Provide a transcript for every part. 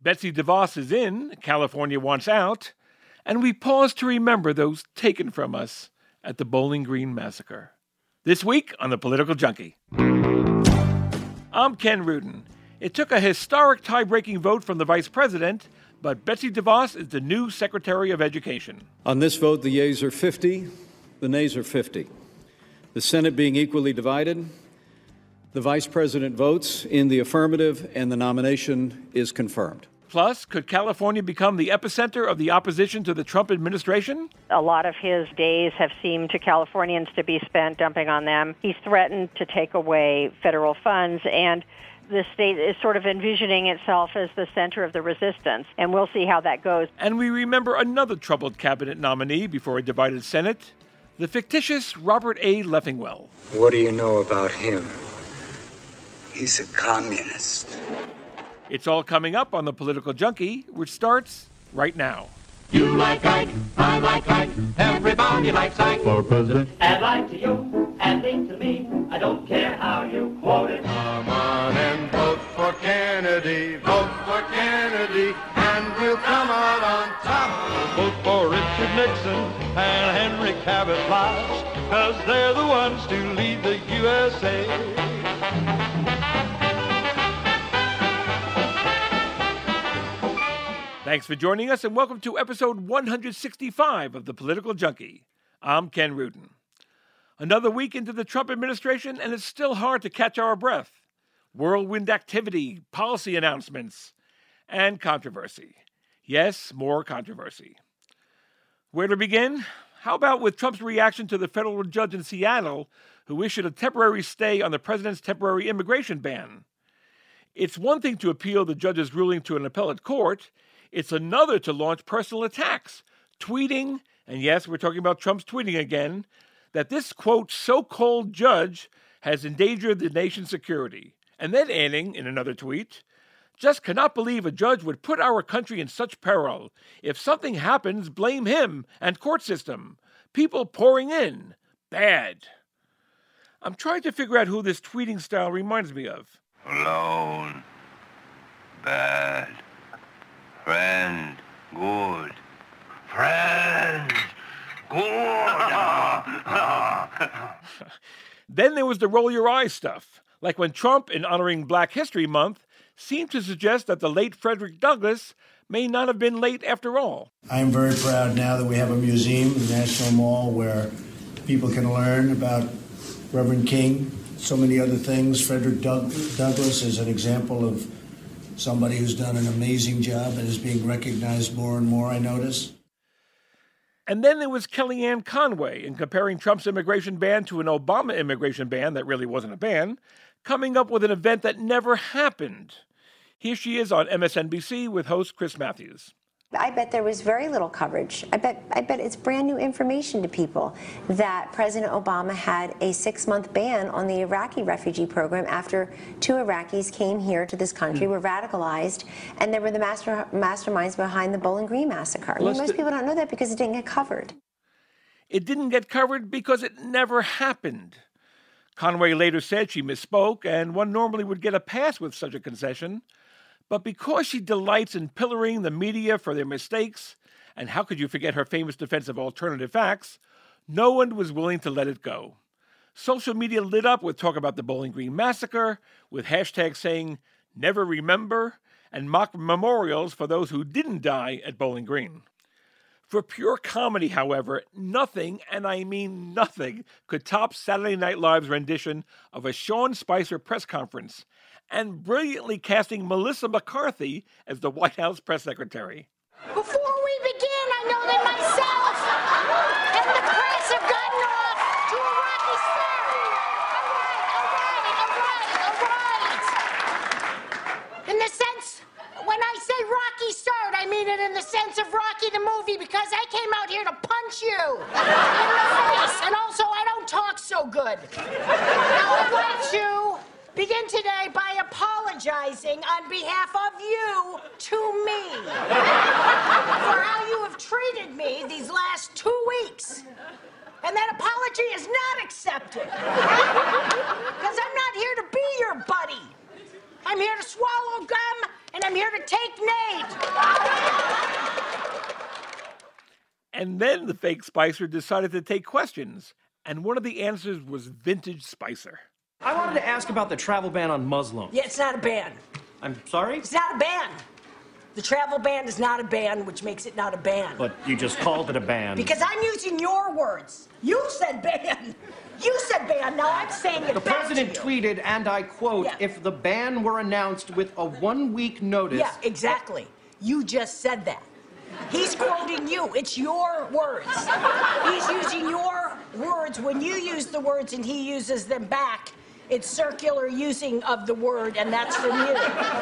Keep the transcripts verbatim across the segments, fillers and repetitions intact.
Betsy DeVos is in, California wants out, and we pause to remember those taken from us at the Bowling Green Massacre. This week on The Political Junkie. I'm Ken Rudin. It took a historic tie-breaking vote from the vice president, but Betsy DeVos is the new Secretary of Education. On this vote, the yeas are fifty, the nays are fifty. The Senate being equally divided, the vice president votes in the affirmative and the nomination is confirmed. Plus, could California become the epicenter of the opposition to the Trump administration? A lot of his days have seemed to Californians to be spent dumping on them. He's threatened to take away federal funds, and the state is sort of envisioning itself as the center of the resistance, and we'll see how that goes. And we remember another troubled cabinet nominee before a divided Senate, the fictitious Robert A. Leffingwell. What do you know about him? He's a communist. It's all coming up on The Political Junkie, which starts right now. You like Ike, I like Ike, everybody likes Ike for president. Add like to you, add link to me, I don't care how you quote it. Come on and vote for Kennedy, vote for Kennedy, and we'll come out on top. Vote for Richard Nixon and Henry Cabot Lodge, cause they're the ones to lead the U S A. Thanks for joining us, and welcome to episode one hundred sixty-five of The Political Junkie. I'm Ken Rudin. Another week into the Trump administration, and it's still hard to catch our breath. Whirlwind activity, policy announcements, and controversy. Yes, more controversy. Where to begin? How about with Trump's reaction to the federal judge in Seattle who issued a temporary stay on the president's temporary immigration ban? It's one thing to appeal the judge's ruling to an appellate court. It's another to launch personal attacks, tweeting, and yes, we're talking about Trump's tweeting again, that this, quote, so-called judge has endangered the nation's security. And then adding, in another tweet, just cannot believe a judge would put our country in such peril. If something happens, blame him and court system. People pouring in. Bad. I'm trying to figure out who this tweeting style reminds me of. Alone. Bad. Friend. Good. Friend. Good. Then there was the roll your eyes stuff, like when Trump, in honoring Black History Month, seemed to suggest that the late Frederick Douglass may not have been late after all. I am very proud now that we have a museum in the National Mall where people can learn about Reverend King, so many other things. Frederick Doug- Douglass is an example of somebody who's done an amazing job and is being recognized more and more, I notice. And then there was Kellyanne Conway in comparing Trump's immigration ban to an Obama immigration ban that really wasn't a ban, coming up with an event that never happened. Here she is on M S N B C with host Chris Matthews. I bet there was very little coverage. I bet I bet it's brand new information to people that President Obama had a six-month ban on the Iraqi refugee program after two Iraqis came here to this country, mm. were radicalized, and they were the master, masterminds behind the Bowling Green Massacre. I mean, most people don't know that because it didn't get covered. It didn't get covered because it never happened. Conway later said she misspoke, and one normally would get a pass with such a concession. But because she delights in pillaring the media for their mistakes, and how could you forget her famous defense of alternative facts, no one was willing to let it go. Social media lit up with talk about the Bowling Green Massacre, with hashtags saying, never remember, and mock memorials for those who didn't die at Bowling Green. For pure comedy, however, nothing, and I mean nothing, could top Saturday Night Live's rendition of a Sean Spicer press conference, and brilliantly casting Melissa McCarthy as the White House press secretary. Before we begin, I know that myself and the press have gotten off to a rocky start. All right, all right, all right, all right. In the sense, when I say rocky start, I mean it in the sense of Rocky the movie, because I came out here to punch you in the face, and also I don't talk so good. Now I'd like to begin today by apologizing on behalf of you to me for how you have treated me these last two weeks. And that apology is not accepted. Because I'm not here to be your buddy. I'm here to swallow gum and I'm here to take names. And then the fake Spicer decided to take questions, and one of the answers was Vintage Spicer. I wanted to ask about the travel ban on Muslims. Yeah, it's not a ban. I'm sorry? It's not a ban. The travel ban is not a ban, which makes it not a ban. But you just called it a ban. Because I'm using your words. You said ban. You said ban. Now I'm saying it The back president to you. tweeted, and I quote, Yeah. if the ban were announced with a one-week notice... Yeah, exactly. You just said that. He's quoting you. It's your words. He's using your words. When you use the words and he uses them back, it's circular using of the word, and that's from you.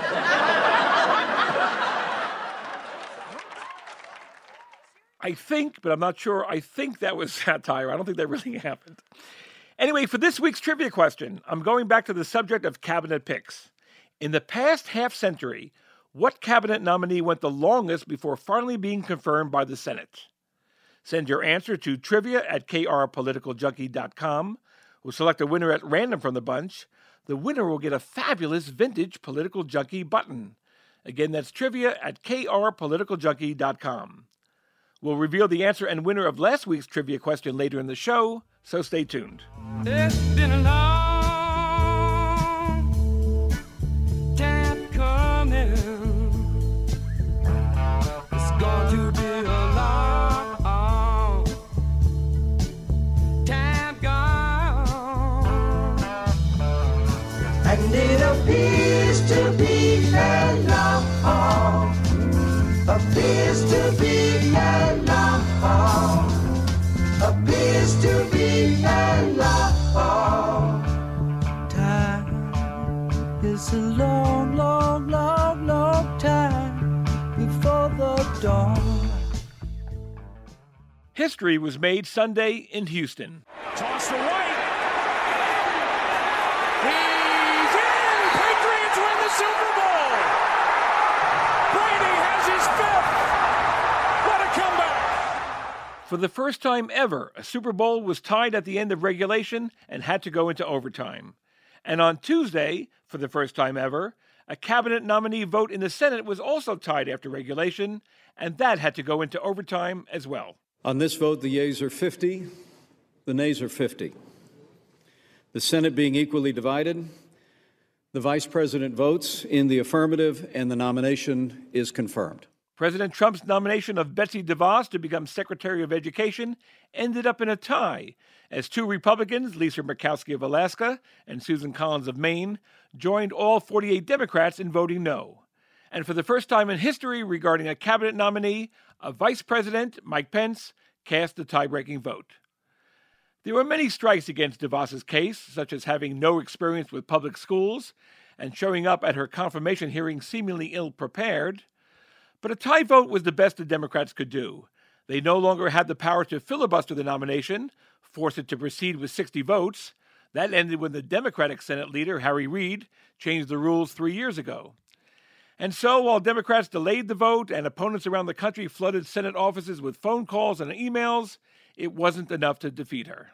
I think, but I'm not sure, I think that was satire. I don't think that really happened. Anyway, for this week's trivia question, I'm going back to the subject of cabinet picks. In the past half century, what cabinet nominee went the longest before finally being confirmed by the Senate? Send your answer to trivia at k r political junkie dot com. We'll select a winner at random from the bunch. The winner will get a fabulous vintage Political Junkie button. Again, that's trivia at k r political junkie dot com. We'll reveal the answer and winner of last week's trivia question later in the show, so stay tuned. It's been a long time coming. It's going to be a long time gone. And it appears to be a long, appears to be a long, appears to be a long time. It's a long, long, long, long time before the dawn. History was made Sunday in Houston. Toss to White. He's in! Patriots win the Super Bowl! Brady has his fifth! What a comeback! For the first time ever, a Super Bowl was tied at the end of regulation and had to go into overtime. And on Tuesday, for the first time ever, a cabinet nominee vote in the Senate was also tied after regulation, and that had to go into overtime as well. On this vote, the yeas are fifty, the nays are fifty. The Senate being equally divided, the Vice President votes in the affirmative and the nomination is confirmed. President Trump's nomination of Betsy DeVos to become Secretary of Education ended up in a tie, as two Republicans, Lisa Murkowski of Alaska and Susan Collins of Maine, joined all forty-eight Democrats in voting no. And for the first time in history regarding a cabinet nominee, a Vice President, Mike Pence, cast the tie-breaking vote. There were many strikes against DeVos's case, such as having no experience with public schools and showing up at her confirmation hearing seemingly ill-prepared. But a tie vote was the best the Democrats could do. They no longer had the power to filibuster the nomination, force it to proceed with sixty votes. That ended when the Democratic Senate leader, Harry Reid, changed the rules three years ago. And so, while Democrats delayed the vote and opponents around the country flooded Senate offices with phone calls and emails, it wasn't enough to defeat her.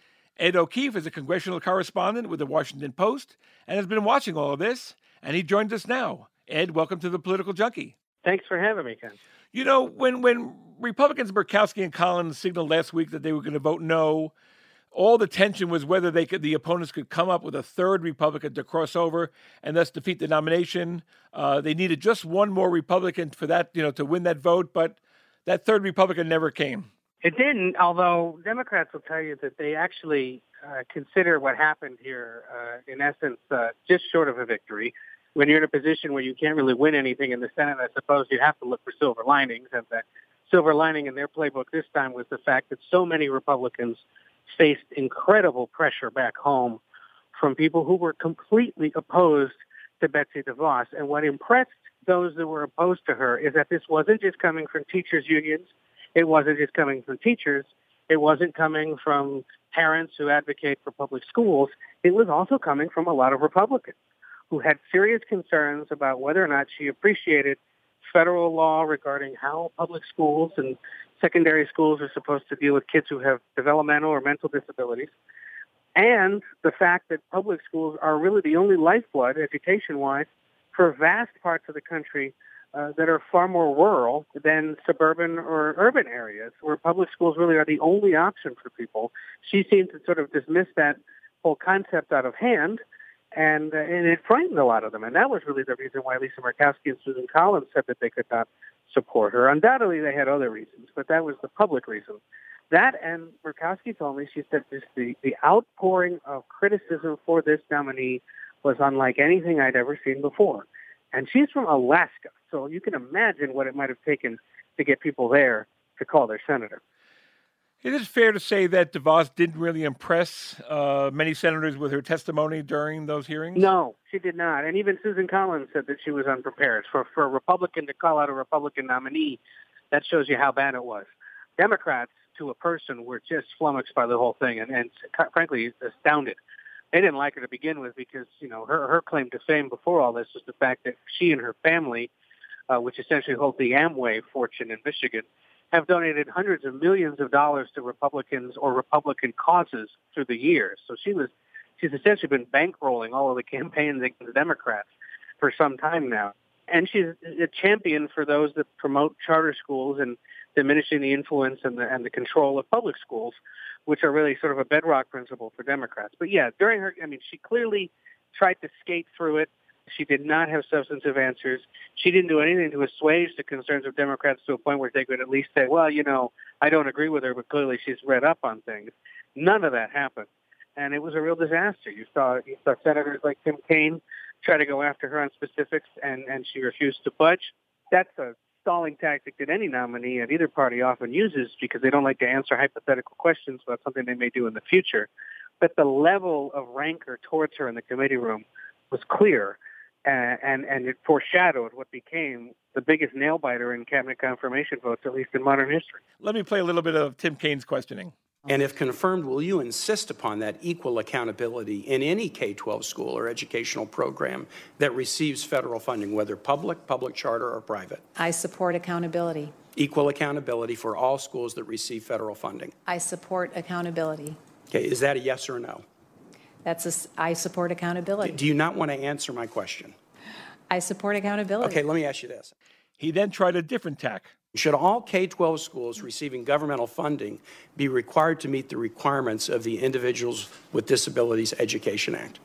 Ed O'Keefe is a congressional correspondent with the Washington Post and has been watching all of this, and he joins us now. Ed, welcome to the Political Junkie. Thanks for having me, Ken. You know, when, when Republicans Murkowski and Collins signaled last week that they were going to vote no, all the tension was whether they could, the opponents could come up with a third Republican to cross over and thus defeat the nomination. Uh, they needed just one more Republican for that, you know, to win that vote, but that third Republican never came. It didn't, although Democrats will tell you that they actually uh, consider what happened here, uh, in essence, uh, just short of a victory. When you're in a position where you can't really win anything in the Senate, I suppose you have to look for silver linings. And the silver lining in their playbook this time was the fact that so many Republicans faced incredible pressure back home from people who were completely opposed to Betsy DeVos. And what impressed those that were opposed to her is that this wasn't just coming from teachers' unions. It wasn't just coming from teachers. It wasn't coming from parents who advocate for public schools. It was also coming from a lot of Republicans who had serious concerns about whether or not she appreciated federal law regarding how public schools and secondary schools are supposed to deal with kids who have developmental or mental disabilities, and the fact that public schools are really the only lifeblood, education-wise, for vast parts of the country uh, that are far more rural than suburban or urban areas, where public schools really are the only option for people. She seemed to sort of dismiss that whole concept out of hand, and uh, and it frightened a lot of them. And that was really the reason why Lisa Murkowski and Susan Collins said that they could not support her. Undoubtedly, they had other reasons, but that was the public reason. That, and Murkowski told me, she said this, the, the outpouring of criticism for this nominee was unlike anything I'd ever seen before. And she's from Alaska, so you can imagine what it might have taken to get people there to call their senator. Is it fair to say that DeVos didn't really impress uh, many senators with her testimony during those hearings? No, she did not. And even Susan Collins said that she was unprepared. For, for a Republican to call out a Republican nominee, that shows you how bad it was. Democrats, to a person, were just flummoxed by the whole thing and, and frankly, astounded. They didn't like her to begin with because, you know, her, her claim to fame before all this was the fact that she and her family, uh, which essentially hold the Amway fortune in Michigan, have donated hundreds of millions of dollars to Republicans or Republican causes through the years. So she was, she's essentially been bankrolling all of the campaigns against the Democrats for some time now. And she's a champion for those that promote charter schools and diminishing the influence and the, and the control of public schools, which are really sort of a bedrock principle for Democrats. But yeah, during her, I mean, she clearly tried to skate through it. She did not have substantive answers. She didn't do anything to assuage the concerns of Democrats to a point where they could at least say, well, you know, I don't agree with her, but clearly she's read up on things. None of that happened. And it was a real disaster. You saw, you saw senators like Tim Kaine try to go after her on specifics, and, and she refused to budge. That's a stalling tactic that any nominee at either party often uses because they don't like to answer hypothetical questions about something they may do in the future. But the level of rancor towards her in the committee room was clear, and, and, and it foreshadowed what became the biggest nail-biter in cabinet confirmation votes, at least in modern history. Let me play a little bit of Tim Kaine's questioning. And if confirmed, will you insist upon that equal accountability in any K twelve school or educational program that receives federal funding, whether public, public charter, or private? I support accountability. Equal accountability for all schools that receive federal funding. I support accountability. Okay, is that a yes or a no? That's a, I support accountability. Do you not want to answer my question? I support accountability. Okay, let me ask you this. He then tried a different tack. Should all K twelve schools receiving governmental funding be required to meet the requirements of the Individuals with Disabilities Education Act?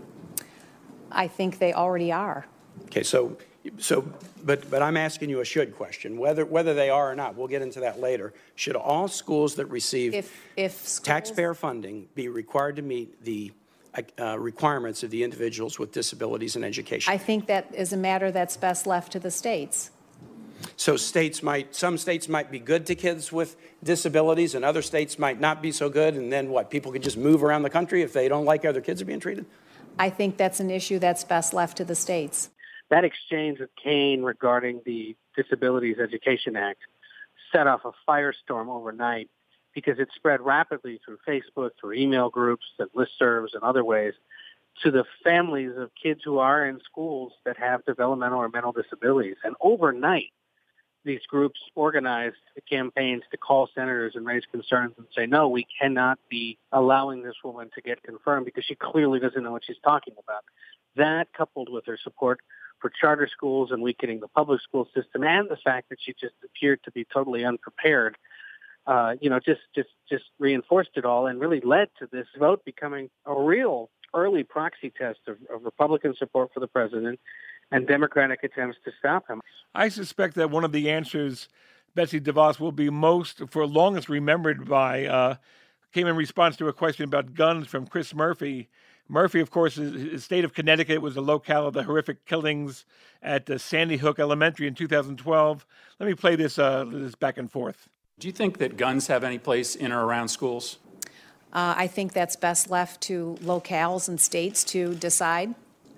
I think they already are. Okay, so, so, but, but I'm asking you a should question, whether, whether they are or not. We'll get into that later. Should all schools that receive if, if schools... taxpayer funding be required to meet the uh, requirements of the Individuals with Disabilities in Education? I think that is a matter that's best left to the states. So states might, some states might be good to kids with disabilities and other states might not be so good, and then what, people could just move around the country if they don't like how their kids are being treated? I think that's an issue that's best left to the states. That exchange with Kaine regarding the Disabilities Education Act set off a firestorm overnight because it spread rapidly through Facebook, through email groups and listservs and other ways to the families of kids who are in schools that have developmental or mental disabilities. And overnight, these groups organized campaigns to call senators and raise concerns and say, no, we cannot be allowing this woman to get confirmed because she clearly doesn't know what she's talking about. That, coupled with her support for charter schools and weakening the public school system, and the fact that she just appeared to be totally unprepared, uh, you know, just, just, just reinforced it all and really led to this vote becoming a real early proxy test of, of Republican support for the president and Democratic attempts to stop him. I suspect that one of the answers Betsy DeVos will be most, for longest, remembered by uh, came in response to a question about guns from Chris Murphy. Murphy, of course, his state of Connecticut was the locale of the horrific killings at uh, Sandy Hook Elementary in two thousand twelve. Let me play this, uh, this back and forth. Do you think that guns have any place in or around schools? Uh, I think that's best left to locales and states to decide.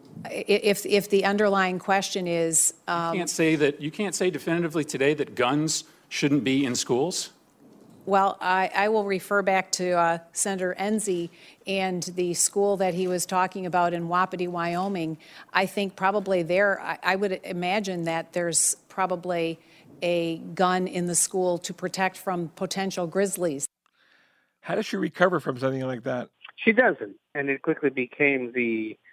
If if the underlying question is, um, you can't say that you can't say definitively today that guns shouldn't be in schools. Well, I, I will refer back to uh, Senator Enzi and the school that he was talking about in Wapiti, Wyoming. I think probably there, I, I would imagine that there's probably a gun in the school to protect from potential grizzlies. How does she recover from something like that? She doesn't, and it quickly became the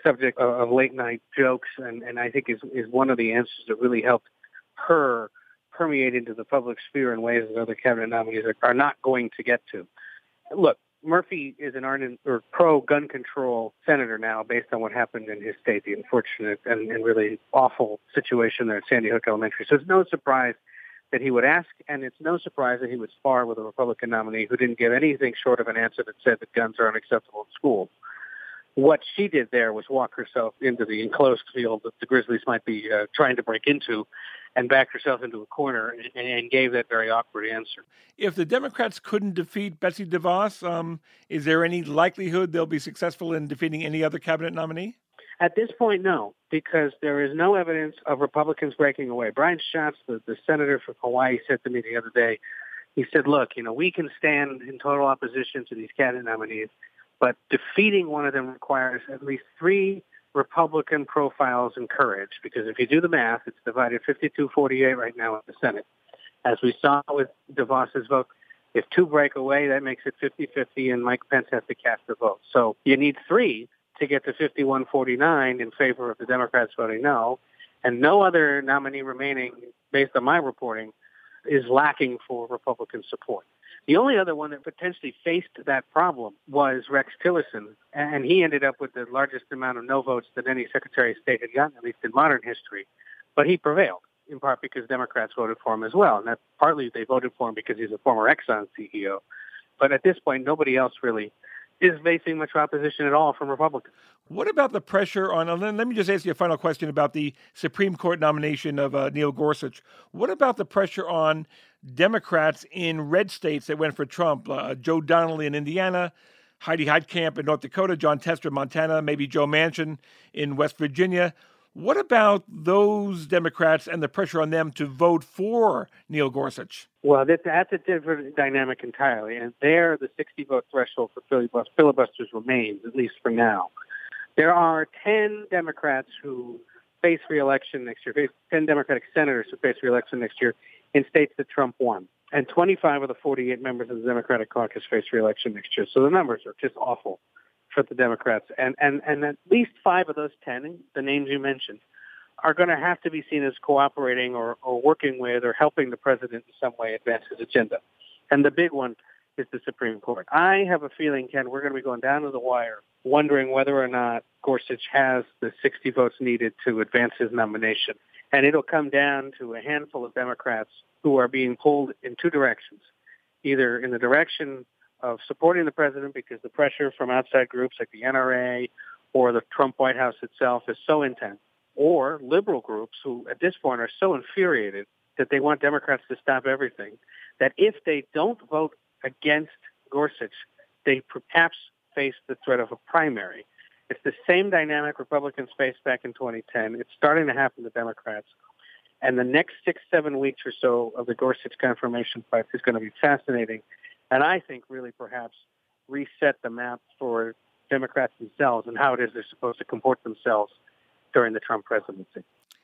subject of, of late-night jokes, and, and I think is, is one of the answers that really helped her permeate into the public sphere in ways that other cabinet nominees are, are not going to get to. Look, Murphy is an ardent or pro-gun control senator now based on what happened in his state, the unfortunate and, and really awful situation there at Sandy Hook Elementary. So it's no surprise that he would ask, and it's no surprise that he would spar with a Republican nominee who didn't give anything short of an answer that said that guns are unacceptable in school. What she did there was walk herself into the enclosed field that the Grizzlies might be uh, trying to break into and backed herself into a corner and, and gave that very awkward answer. If the Democrats couldn't defeat Betsy DeVos, um, is there any likelihood they'll be successful in defeating any other cabinet nominee? At this point, no, because there is no evidence of Republicans breaking away. Brian Schatz, the, the senator from Hawaii, said to me the other day, he said, look, you know, we can stand in total opposition to these cabinet nominees, but defeating one of them requires at least three Republican profiles and courage, because if you do the math, it's divided fifty-two forty-eight right now in the Senate. As we saw with DeVos's vote, if two break away, that makes it fifty-fifty, and Mike Pence has to cast a vote. So you need three to get to fifty-one forty-nine in favor of the Democrats voting no, and no other nominee remaining, based on my reporting, is lacking for Republican support. The only other one that potentially faced that problem was Rex Tillerson, and he ended up with the largest amount of no votes that any Secretary of State had gotten, at least in modern history. But he prevailed, in part because Democrats voted for him as well, and that's partly they voted for him because he's a former Exxon C E O. But at this point, nobody else really is facing much opposition at all from Republicans. What about the pressure on, uh, let me just ask you a final question about the Supreme Court nomination of uh, Neil Gorsuch. What about the pressure on Democrats in red states that went for Trump? Uh, Joe Donnelly in Indiana, Heidi Heitkamp in North Dakota, John Tester in Montana, maybe Joe Manchin in West Virginia. What about those Democrats and the pressure on them to vote for Neil Gorsuch? Well, that's, that's a different dynamic entirely. And there, the sixty-vote threshold for filibusters remains, at least for now. There are ten Democrats who face re-election next year, ten Democratic senators who face re-election next year in states that Trump won. And twenty-five of the forty-eight members of the Democratic caucus face re-election next year. So the numbers are just awful for the Democrats. And, and, and at least five of those ten, the names you mentioned, are going to have to be seen as cooperating or, or working with or helping the president in some way advance his agenda. And the big one is the Supreme Court. I have a feeling, Ken, we're going to be going down to the wire wondering whether or not Gorsuch has the sixty votes needed to advance his nomination. And it'll come down to a handful of Democrats who are being pulled in two directions, either in the direction of supporting the president because the pressure from outside groups like the N R A or the Trump White House itself is so intense, or liberal groups who at this point are so infuriated that they want Democrats to stop everything, that if they don't vote against Gorsuch, they perhaps face the threat of a primary. It's the same dynamic Republicans faced back in twenty ten. It's starting to happen to Democrats. And the next six, seven weeks or so of the Gorsuch confirmation fight is going to be fascinating. And I think really perhaps reset the map for Democrats themselves and how it is they're supposed to comport themselves during the Trump presidency.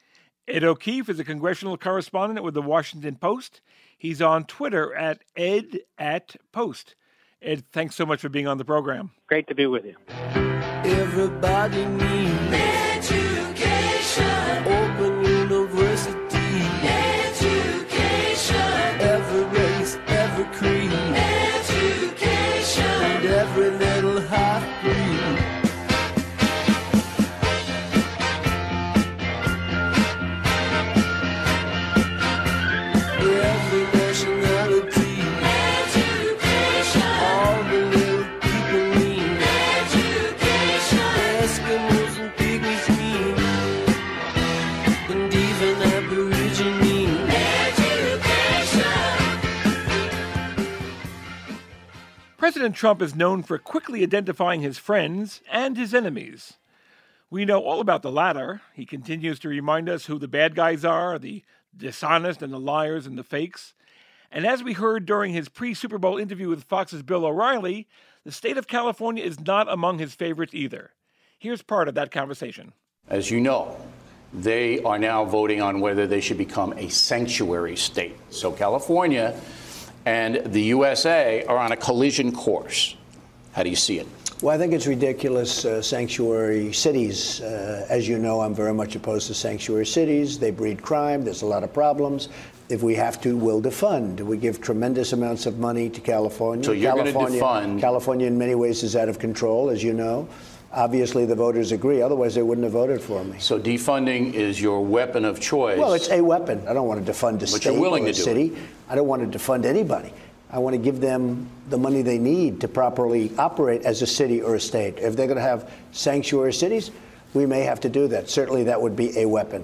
Ed O'Keefe is a congressional correspondent with the Washington Post. He's on Twitter at Ed at Post. Ed, thanks so much for being on the program. Great to be with you. Everybody needs education. Open university. Education. Every race, every creed. Education. And every little half-breed. Every nationality. Education. All the little people need. Education. Eskimos and pygmies need. And even Aborigines. President Trump is known for quickly identifying his friends and his enemies. We know all about the latter. He continues to remind us who the bad guys are, the dishonest and the liars and the fakes. And as we heard during his pre-Super Bowl interview with Fox's Bill O'Reilly, the state of California is not among his favorites either. Here's part of that conversation. As you know, they are now voting on whether they should become a sanctuary state. So California and the U S A are on a collision course. How do you see it? Well, I think it's ridiculous. Uh, sanctuary cities, uh, as you know, I'm very much opposed to sanctuary cities. They breed crime. There's a lot of problems. If we have to, we'll defund. We give tremendous amounts of money to California. So you're going to defund. California, in many ways, is out of control, as you know. Obviously, the voters agree. Otherwise, they wouldn't have voted for me. So defunding is your weapon of choice. Well, it's a weapon. I don't want to defund a state you're willing or a to do city. it. I don't want to defund anybody. I want to give them the money they need to properly operate as a city or a state. If they're going to have sanctuary cities, we may have to do that. Certainly, that would be a weapon.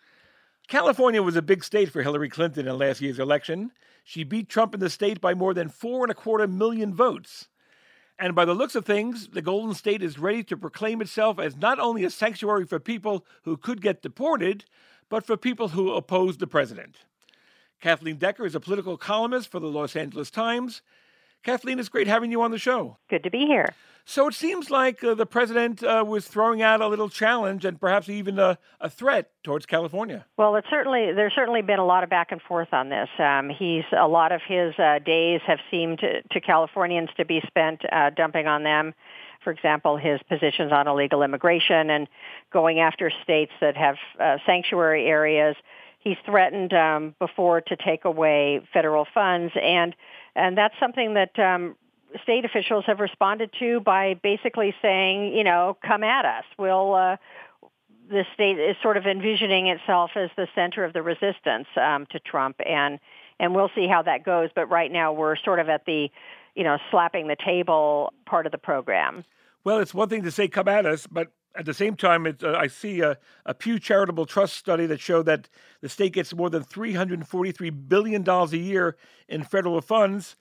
California was a big state for Hillary Clinton in last year's election. She beat Trump in the state by more than four and a quarter million votes. And by the looks of things, the Golden State is ready to proclaim itself as not only a sanctuary for people who could get deported, but for people who oppose the president. Kathleen Decker is a political columnist for the Los Angeles Times. Kathleen, it's great having you on the show. Good to be here. So it seems like uh, the president uh, was throwing out a little challenge and perhaps even a, a threat towards California. Well, it's certainly there's certainly been a lot of back and forth on this. Um, he's a lot of his uh, days have seemed to, to Californians to be spent uh, dumping on them. For example, his positions on illegal immigration and going after states that have uh, sanctuary areas. He's threatened um, before to take away federal funds, and and that's something that um, state officials have responded to by basically saying, you know, come at us. We'll uh, the state is sort of envisioning itself as the center of the resistance um, to Trump, and and we'll see how that goes. But right now, we're sort of at the, you know, slapping the table part of the program. Well, it's one thing to say come at us, but at the same time, it, uh, I see a, a Pew Charitable Trust study that showed that the state gets more than three hundred forty-three billion dollars a year in federal funds.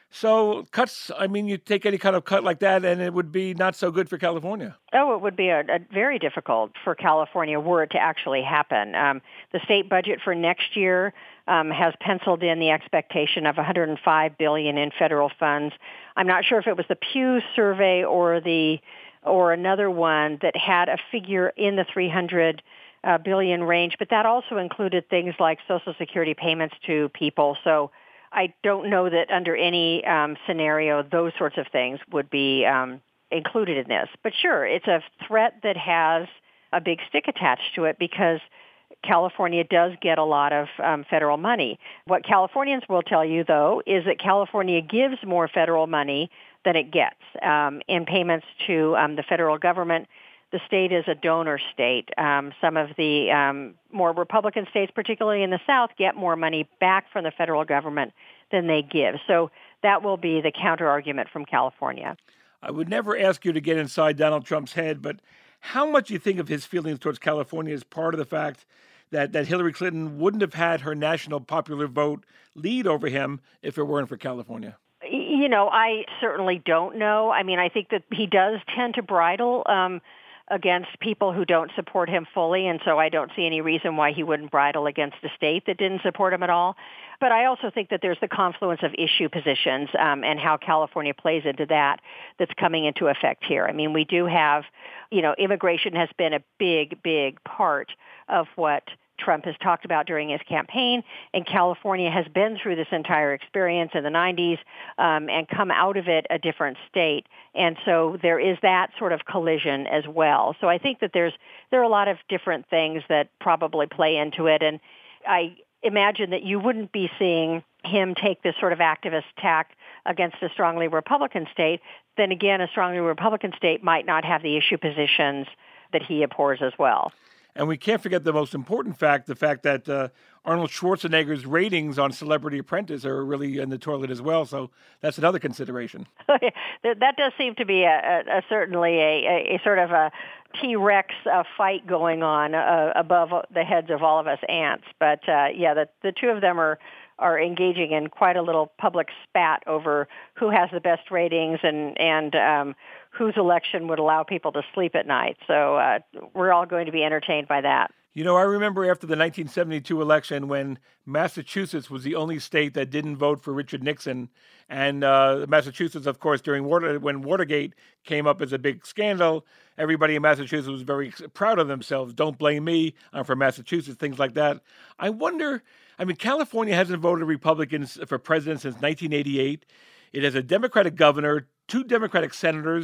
So cuts, I mean, you take any kind of cut like that, and it would be not so good for California. Oh, it would be a, a very difficult for California were it to actually happen. Um, the state budget for next year um, has penciled in the expectation of one hundred five billion dollars in federal funds. I'm not sure if it was the Pew survey or the or another one that had a figure in the three hundred uh, billion range, but that also included things like Social Security payments to people. So I don't know that under any um, scenario those sorts of things would be um, included in this. But sure, it's a threat that has a big stick attached to it because California does get a lot of um, federal money. What Californians will tell you, though, is that California gives more federal money than it gets um, in payments to um, the federal government. The state is a donor state. Um, some of the um, more Republican states, particularly in the South, get more money back from the federal government than they give. So that will be the counter-argument from California. I would never ask you to get inside Donald Trump's head, but how much do you think of his feelings towards California as part of the fact that, that Hillary Clinton wouldn't have had her national popular vote lead over him if it weren't for California? You know, I certainly don't know. I mean, I think that he does tend to bridle um, against people who don't support him fully, and so I don't see any reason why he wouldn't bridle against a state that didn't support him at all. But I also think that there's the confluence of issue positions um, and how California plays into that that's coming into effect here. I mean, we do have, you know, immigration has been a big, big part of what Trump has talked about during his campaign, and California has been through this entire experience in the nineties um, and come out of it a different state. And so there is that sort of collision as well. So I think that there's there are a lot of different things that probably play into it, and I imagine that you wouldn't be seeing him take this sort of activist tack against a strongly Republican state. Then again, a strongly Republican state might not have the issue positions that he abhors as well. And we can't forget the most important fact, the fact that uh, Arnold Schwarzenegger's ratings on Celebrity Apprentice are really in the toilet as well. So that's another consideration. That does seem to be a, a, a certainly a, a, a sort of a T-Rex uh, fight going on uh, above the heads of all of us ants. But uh, yeah, the, the two of them are are engaging in quite a little public spat over who has the best ratings and, and um, whose election would allow people to sleep at night. So uh, we're all going to be entertained by that. You know, I remember after the nineteen seventy-two election when Massachusetts was the only state that didn't vote for Richard Nixon. And uh, Massachusetts, of course, during Water, when Watergate came up as a big scandal, everybody in Massachusetts was very proud of themselves. Don't blame me, I'm from Massachusetts, things like that. I wonder, I mean, California hasn't voted Republicans for president since nineteen eighty-eight. It has a Democratic governor, two Democratic senators,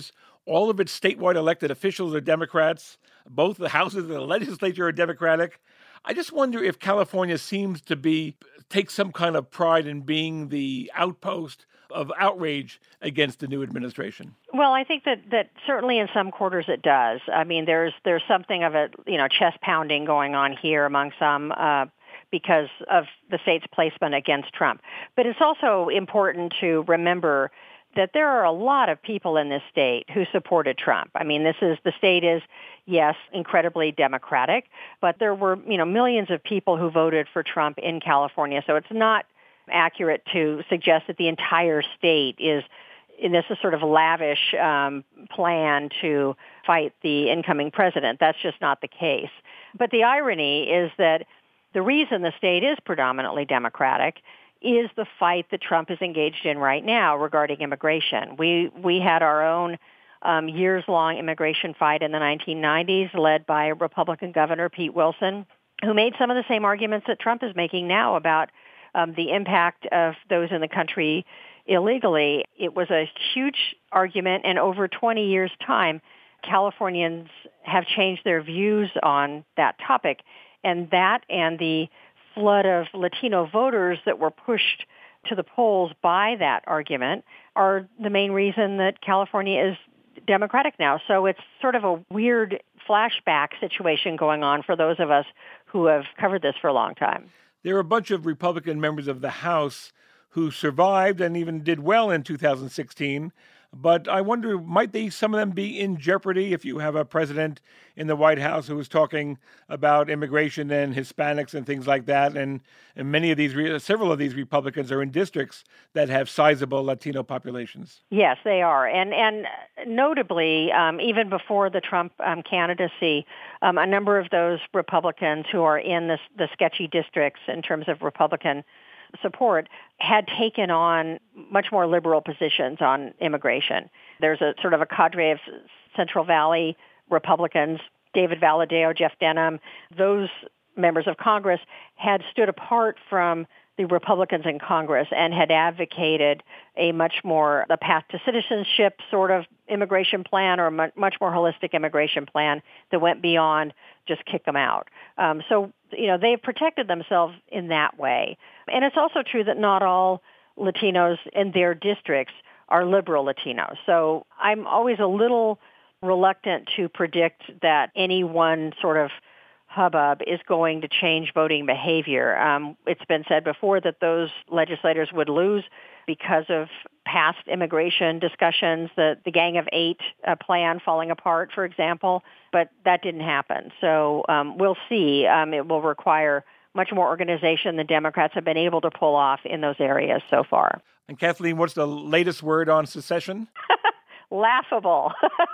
All of its statewide elected officials are Democrats. Both the houses and the legislature are Democratic. I just wonder if California seems to be take some kind of pride in being the outpost of outrage against the new administration. Well, I think that, that certainly in some quarters it does. I mean, there's there's something of a, you know, chest pounding going on here among some uh, because of the state's placement against Trump. But it's also important to remember that there are a lot of people in this state who supported Trump. I mean, this is, the state is, yes, incredibly Democratic, but there were, you know, millions of people who voted for Trump in California. So it's not accurate to suggest that the entire state is in this sort of lavish um, plan to fight the incoming president. That's just not the case. But the irony is that the reason the state is predominantly Democratic is the fight that Trump is engaged in right now regarding immigration. We we had our own um, years-long immigration fight in the nineteen nineties, led by Republican Governor Pete Wilson, who made some of the same arguments that Trump is making now about um, the impact of those in the country illegally. It was a huge argument, and over twenty years' time, Californians have changed their views on that topic, and that and the flood of Latino voters that were pushed to the polls by that argument are the main reason that California is Democratic now. So it's sort of a weird flashback situation going on for those of us who have covered this for a long time. There are a bunch of Republican members of the House who survived and even did well in two thousand sixteen. But I wonder, might they, some of them be in jeopardy if you have a president in the White House who is talking about immigration and Hispanics and things like that? And, and many of these, several of these Republicans are in districts that have sizable Latino populations. Yes, they are. And and notably, um, even before the Trump um, candidacy, um, a number of those Republicans who are in this, the sketchy districts in terms of Republican support had taken on much more liberal positions on immigration. There's a sort of a cadre of Central Valley Republicans, David Valadao, Jeff Denham. Those members of Congress had stood apart from the Republicans in Congress and had advocated a much more, a path to citizenship sort of immigration plan, or a much more holistic immigration plan that went beyond just kick them out. Um, so, you know, they've protected themselves in that way. And it's also true that not all Latinos in their districts are liberal Latinos. So I'm always a little reluctant to predict that any one sort of hubbub is going to change voting behavior. Um, it's been said before that those legislators would lose because of past immigration discussions, the, the Gang of Eight uh, plan falling apart, for example, but that didn't happen. So um, we'll see. Um, it will require much more organization than Democrats have been able to pull off in those areas so far. And Kathleen, what's the latest word on secession? Laughable.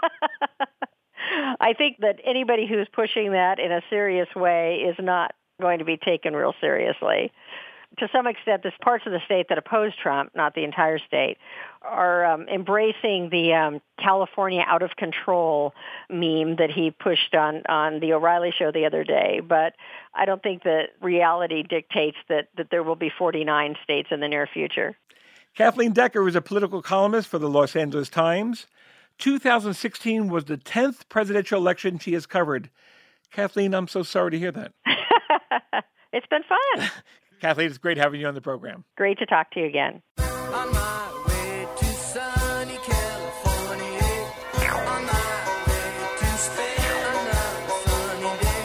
I think that anybody who's pushing that in a serious way is not going to be taken real seriously. To some extent, there's parts of the state that oppose Trump, not the entire state, are um, embracing the um, California out of control meme that he pushed on, on the O'Reilly show the other day. But I don't think that reality dictates that, that there will be forty-nine states in the near future. Kathleen Decker is a political columnist for the Los Angeles Times. two thousand sixteen was the tenth presidential election she has covered. Kathleen, I'm so sorry to hear that. It's been fun. Kathleen, it's great having you on the program. Great to talk to you again. On my way to sunny California, on my way to spend another sunny day.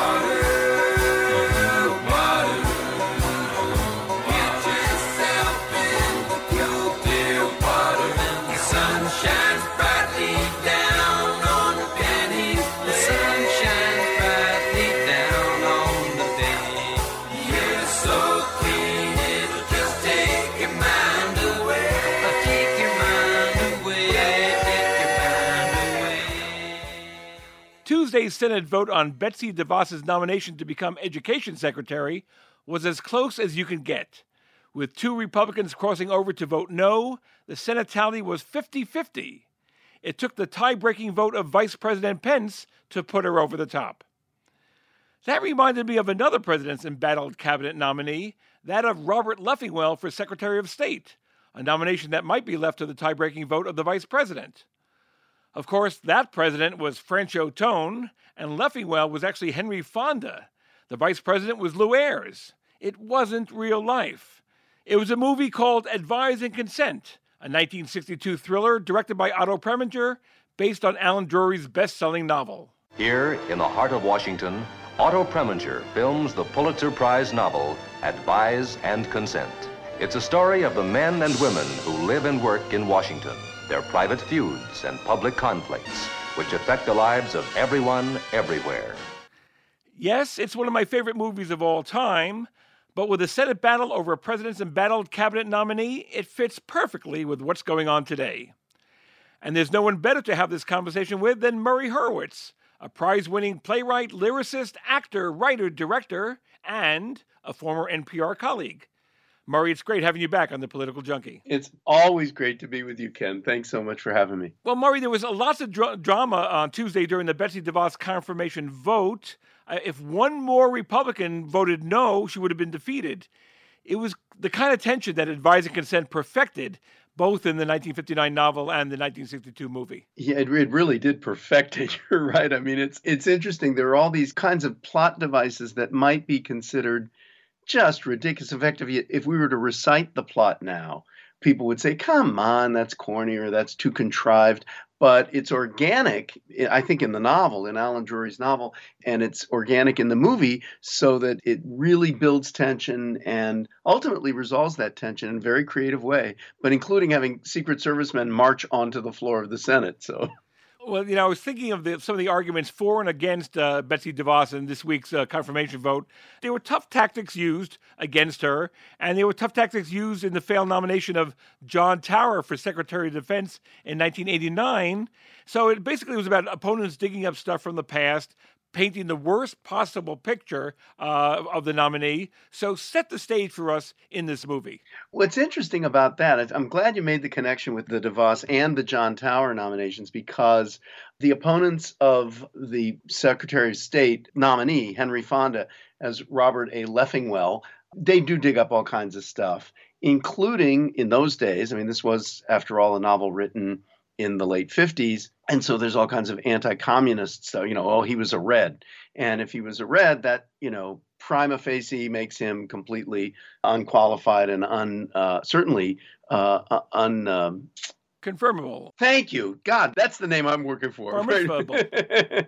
Water, water, get yourself in the cool, clear water. The sun shines brightly down on the pennies. The sun shines brightly down on the bay. You're so clean, it'll just take your mind away. I'll take your mind away, take your mind away. Tuesday's Senate vote on Betsy DeVos's nomination to become Education Secretary was as close as you can get. With two Republicans crossing over to vote no, the Senate tally was fifty-fifty. It took the tie-breaking vote of Vice President Pence to put her over the top. That reminded me of another president's embattled cabinet nominee, that of Robert Leffingwell for Secretary of State, a nomination that might be left to the tie-breaking vote of the vice president. Of course, that president was Franchot Tone, and Leffingwell was actually Henry Fonda. The vice president was Lew Ayres. It wasn't real life. It was a movie called Advise and Consent, a nineteen sixty-two thriller directed by Otto Preminger, based on Alan Drury's best-selling novel. Here, in the heart of Washington, Otto Preminger films the Pulitzer Prize novel, Advise and Consent. It's a story of the men and women who live and work in Washington, their private feuds and public conflicts, which affect the lives of everyone, everywhere. Yes, it's one of my favorite movies of all time, but with a Senate battle over a president's embattled cabinet nominee, it fits perfectly with what's going on today. And there's no one better to have this conversation with than Murray Hurwitz, a prize-winning playwright, lyricist, actor, writer, director, and a former N P R colleague. Murray, it's great having you back on The Political Junkie. It's always great to be with you, Ken. Thanks so much for having me. Well, Murray, there was a lots of dra- drama on Tuesday during the Betsy DeVos confirmation vote. Uh, if one more Republican voted no, she would have been defeated. It was the kind of tension that Advise and Consent perfected, both in the nineteen fifty-nine novel and the nineteen sixty-two movie. Yeah, it, it really did perfect it. You're right. I mean, it's it's interesting. There are all these kinds of plot devices that might be considered just ridiculous. In fact, if, you, if we were to recite the plot now, people would say, come on, that's corny or that's too contrived. But it's organic, I think, in the novel, in Alan Drury's novel, and it's organic in the movie so that it really builds tension and ultimately resolves that tension in a very creative way, but including having Secret Servicemen march onto the floor of the Senate. So. Well, you know, I was thinking of the, some of the arguments for and against uh, Betsy DeVos in this week's uh, confirmation vote. There were tough tactics used against her, and there were tough tactics used in the failed nomination of John Tower for Secretary of Defense in nineteen eighty-nine. So it basically was about opponents digging up stuff from the past, painting the worst possible picture uh, of the nominee. So set the stage for us in this movie. What's interesting about that, I'm glad you made the connection with the DeVos and the John Tower nominations, because the opponents of the Secretary of State nominee, Henry Fonda, as Robert A. Leffingwell, they do dig up all kinds of stuff, including in those days. I mean, this was, after all, a novel written in the late fifties. And so there's all kinds of anti-communist stuff, you know, oh, he was a Red. And if he was a Red, that, you know, prima facie makes him completely unqualified and un, uh, certainly uh, un... Um, Confirmable. Thank you. God, that's the name I'm working for. Right?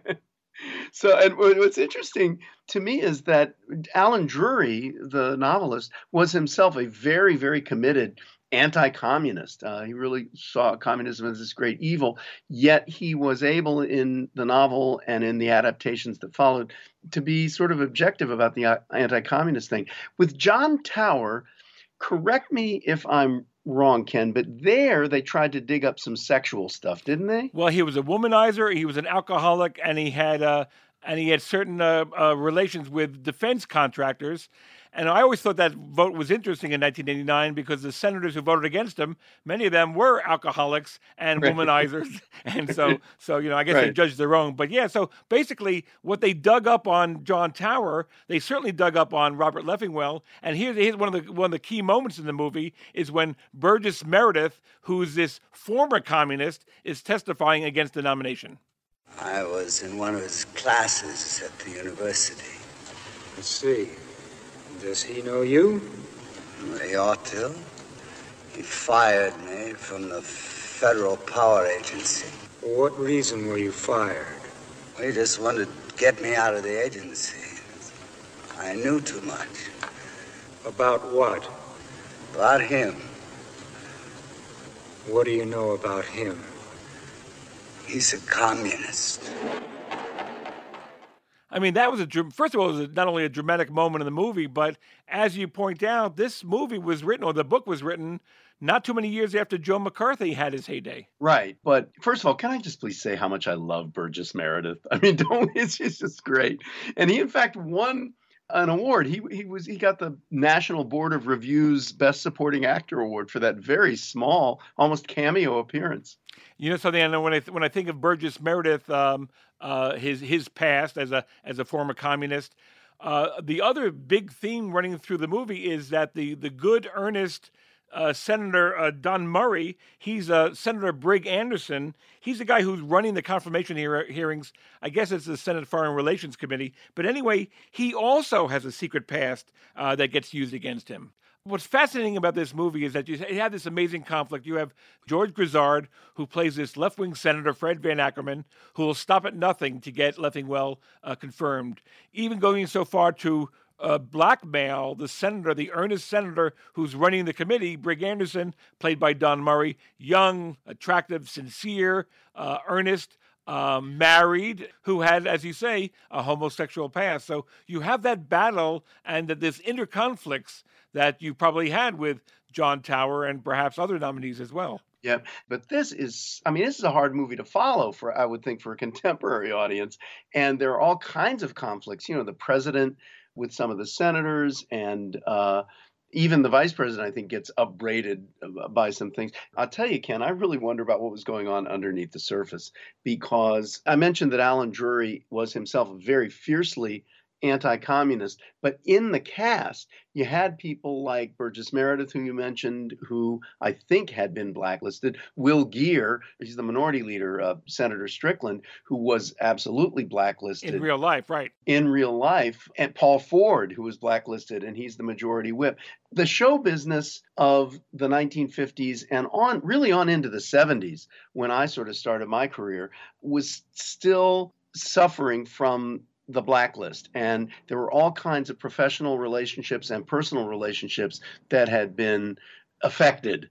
So, and what's interesting to me is that Alan Drury, the novelist, was himself a very, very committed anti-communist. Uh, he really saw communism as this great evil, yet he was able in the novel and in the adaptations that followed to be sort of objective about the anti-communist thing. With John Tower, correct me if I'm wrong, Ken, but there they tried to dig up some sexual stuff, didn't they? Well, he was a womanizer, he was an alcoholic, and he had uh, and he had certain uh, uh, relations with defense contractors. And I always thought that vote was interesting in nineteen eighty-nine because the senators who voted against him, many of them were alcoholics and womanizers. And so, so you know, I guess Right. they judged their own. But yeah, so basically what they dug up on John Tower, they certainly dug up on Robert Leffingwell. And here's, here's one of the one of the key moments in the movie is when Burgess Meredith, who's this former communist, is testifying against the nomination. I was in one of his classes at the university. Let's see. Does he know you? He ought to. He fired me from the Federal Power Agency. For what reason were you fired? He just wanted to get me out of the agency. I knew too much. About what? About him. What do you know about him? He's a communist. I mean, that was a dr- first of all, it was not only a dramatic moment in the movie, but as you point out, this movie was written, or the book was written, not too many years after Joe McCarthy had his heyday. Right. But first of all, can I just please say how much I love Burgess Meredith? I mean, don't it's just, it's just great. And he, in fact, won an award. He he was he got the National Board of Review's Best Supporting Actor Award for that very small, almost cameo appearance. You know something? I know when I th- when I think of Burgess Meredith, um, uh, his his past as a as a former communist, uh, the other big theme running through the movie is that the the good, earnest uh, Senator uh, Don Murray. He's uh, Senator Brig Anderson. He's the guy who's running the confirmation hear- hearings. I guess it's the Senate Foreign Relations Committee. But anyway, he also has a secret past uh, that gets used against him. What's fascinating about this movie is that you have this amazing conflict. You have George Grizzard, who plays this left-wing senator, Fred Van Ackerman, who will stop at nothing to get Leffingwell uh, confirmed, even going so far to uh, blackmail the senator, the earnest senator who's running the committee, Brig Anderson, played by Don Murray, young, attractive, sincere, uh, earnest, Um, married, who had, as you say, a homosexual past. So you have that battle and that this interconflicts that you probably had with John Tower and perhaps other nominees as well. Yeah, but this is, I mean, this is a hard movie to follow for, I would think, for a contemporary audience. And there are all kinds of conflicts. You know, the president with some of the senators and uh, even the vice president, I think, gets upbraided by some things. I'll tell you, Ken, I really wonder about what was going on underneath the surface, because I mentioned that Alan Drury was himself very fiercely anti-communist, but in the cast, you had people like Burgess Meredith, who you mentioned, who I think had been blacklisted. Will Geer, he's the minority leader, uh, Senator Strickland, who was absolutely blacklisted. In real life, right. In real life. And Paul Ford, who was blacklisted, and he's the majority whip. The show business of the nineteen fifties and on, really on into the seventies, when I sort of started my career, was still suffering from the blacklist. And there were all kinds of professional relationships and personal relationships that had been affected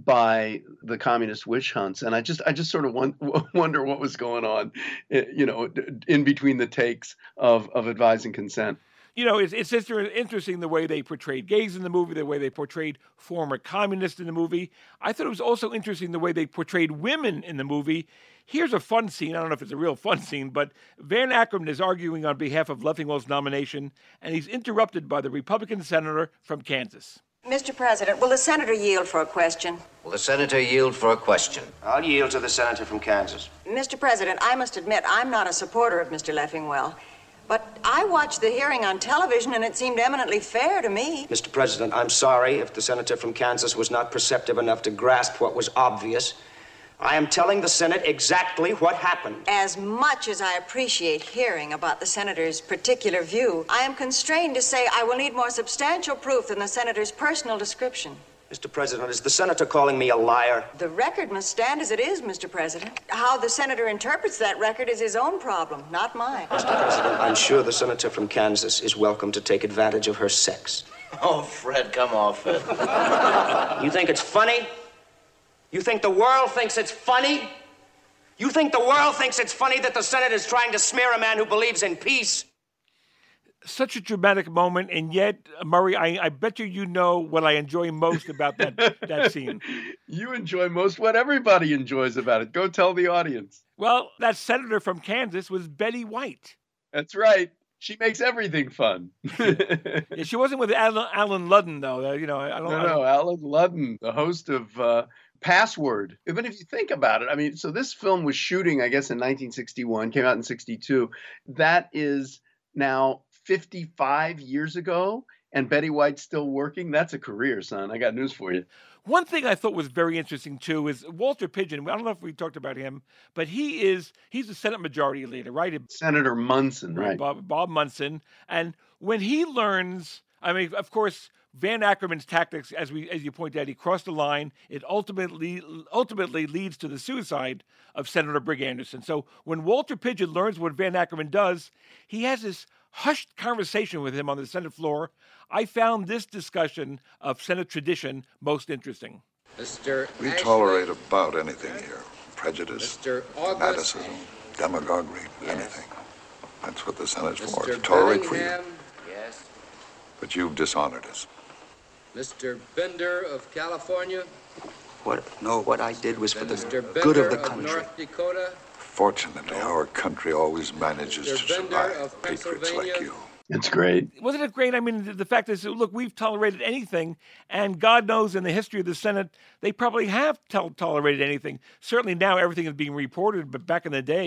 by the communist witch hunts. And I just I just sort of won- wonder what was going on, you know, in between the takes of, of Advise and Consent. You know, it's, it's interesting the way they portrayed gays in the movie, the way they portrayed former communists in the movie. I thought it was also interesting the way they portrayed women in the movie. Here's a fun scene. I don't know if it's a real fun scene, but Van Ackerman is arguing on behalf of Leffingwell's nomination, and he's interrupted by the Republican senator from Kansas. Mister President, will the senator yield for a question? Will the senator yield for a question? I'll yield to the senator from Kansas. Mister President, I must admit I'm not a supporter of Mister Leffingwell. But I watched the hearing on television, and it seemed eminently fair to me. Mister President, I'm sorry if the senator from Kansas was not perceptive enough to grasp what was obvious. I am telling the Senate exactly what happened. As much as I appreciate hearing about the senator's particular view, I am constrained to say I will need more substantial proof than the senator's personal description. Mister President, is the senator calling me a liar? The record must stand as it is, Mister President. How the senator interprets that record is his own problem, not mine. Mister President, I'm sure the senator from Kansas is welcome to take advantage of her sex. Oh, Fred, come off it. You think it's funny? You think the world thinks it's funny? You think the world thinks it's funny that the Senate is trying to smear a man who believes in peace? Such a dramatic moment, and yet, Murray, I, I bet you you know what I enjoy most about that that scene. You enjoy most what everybody enjoys about it. Go tell the audience. Well, that senator from Kansas was Betty White. That's right. She makes everything fun. Yeah, she wasn't with Alan, Alan Ludden, though. Uh, you know, I don't no, I don't... no, Alan Ludden, the host of uh, Password. But if you think about it, I mean, so this film was shooting, I guess, in nineteen sixty-one, came out in sixty-two. That is now fifty-five years ago, and Betty White's still working. That's a career, son. I got news for you. One thing I thought was very interesting, too, is Walter Pidgeon. I don't know if we talked about him, but he is, he's the Senate Majority Leader, right? Senator Munson, right. Bob, Bob Munson. And when he learns, I mean, of course, Van Ackerman's tactics, as we, as you point out, he crossed the line. It ultimately, ultimately leads to the suicide of Senator Brig Anderson. So when Walter Pidgeon learns what Van Ackerman does, he has this hushed conversation with him on the Senate floor. I found this discussion of Senate tradition most interesting. Mister We Ashley, tolerate about anything here. Prejudice, Mister August, fanaticism, demagoguery, yes. anything. That's what the Senate's Mister for, to tolerate Bellingham, freedom. yes. But you've dishonored us. Mister Bender of California, What? No, what I did was for the Mister good Bender of the country. North Dakota, Fortunately, our country always manages Mister to Bender survive of patriots Pennsylvania. like you. It's great. Wasn't it great? I mean, the, the fact is, look, we've tolerated anything, and God knows in the history of the Senate, they probably have to- tolerated anything. Certainly now everything is being reported, but back in the day,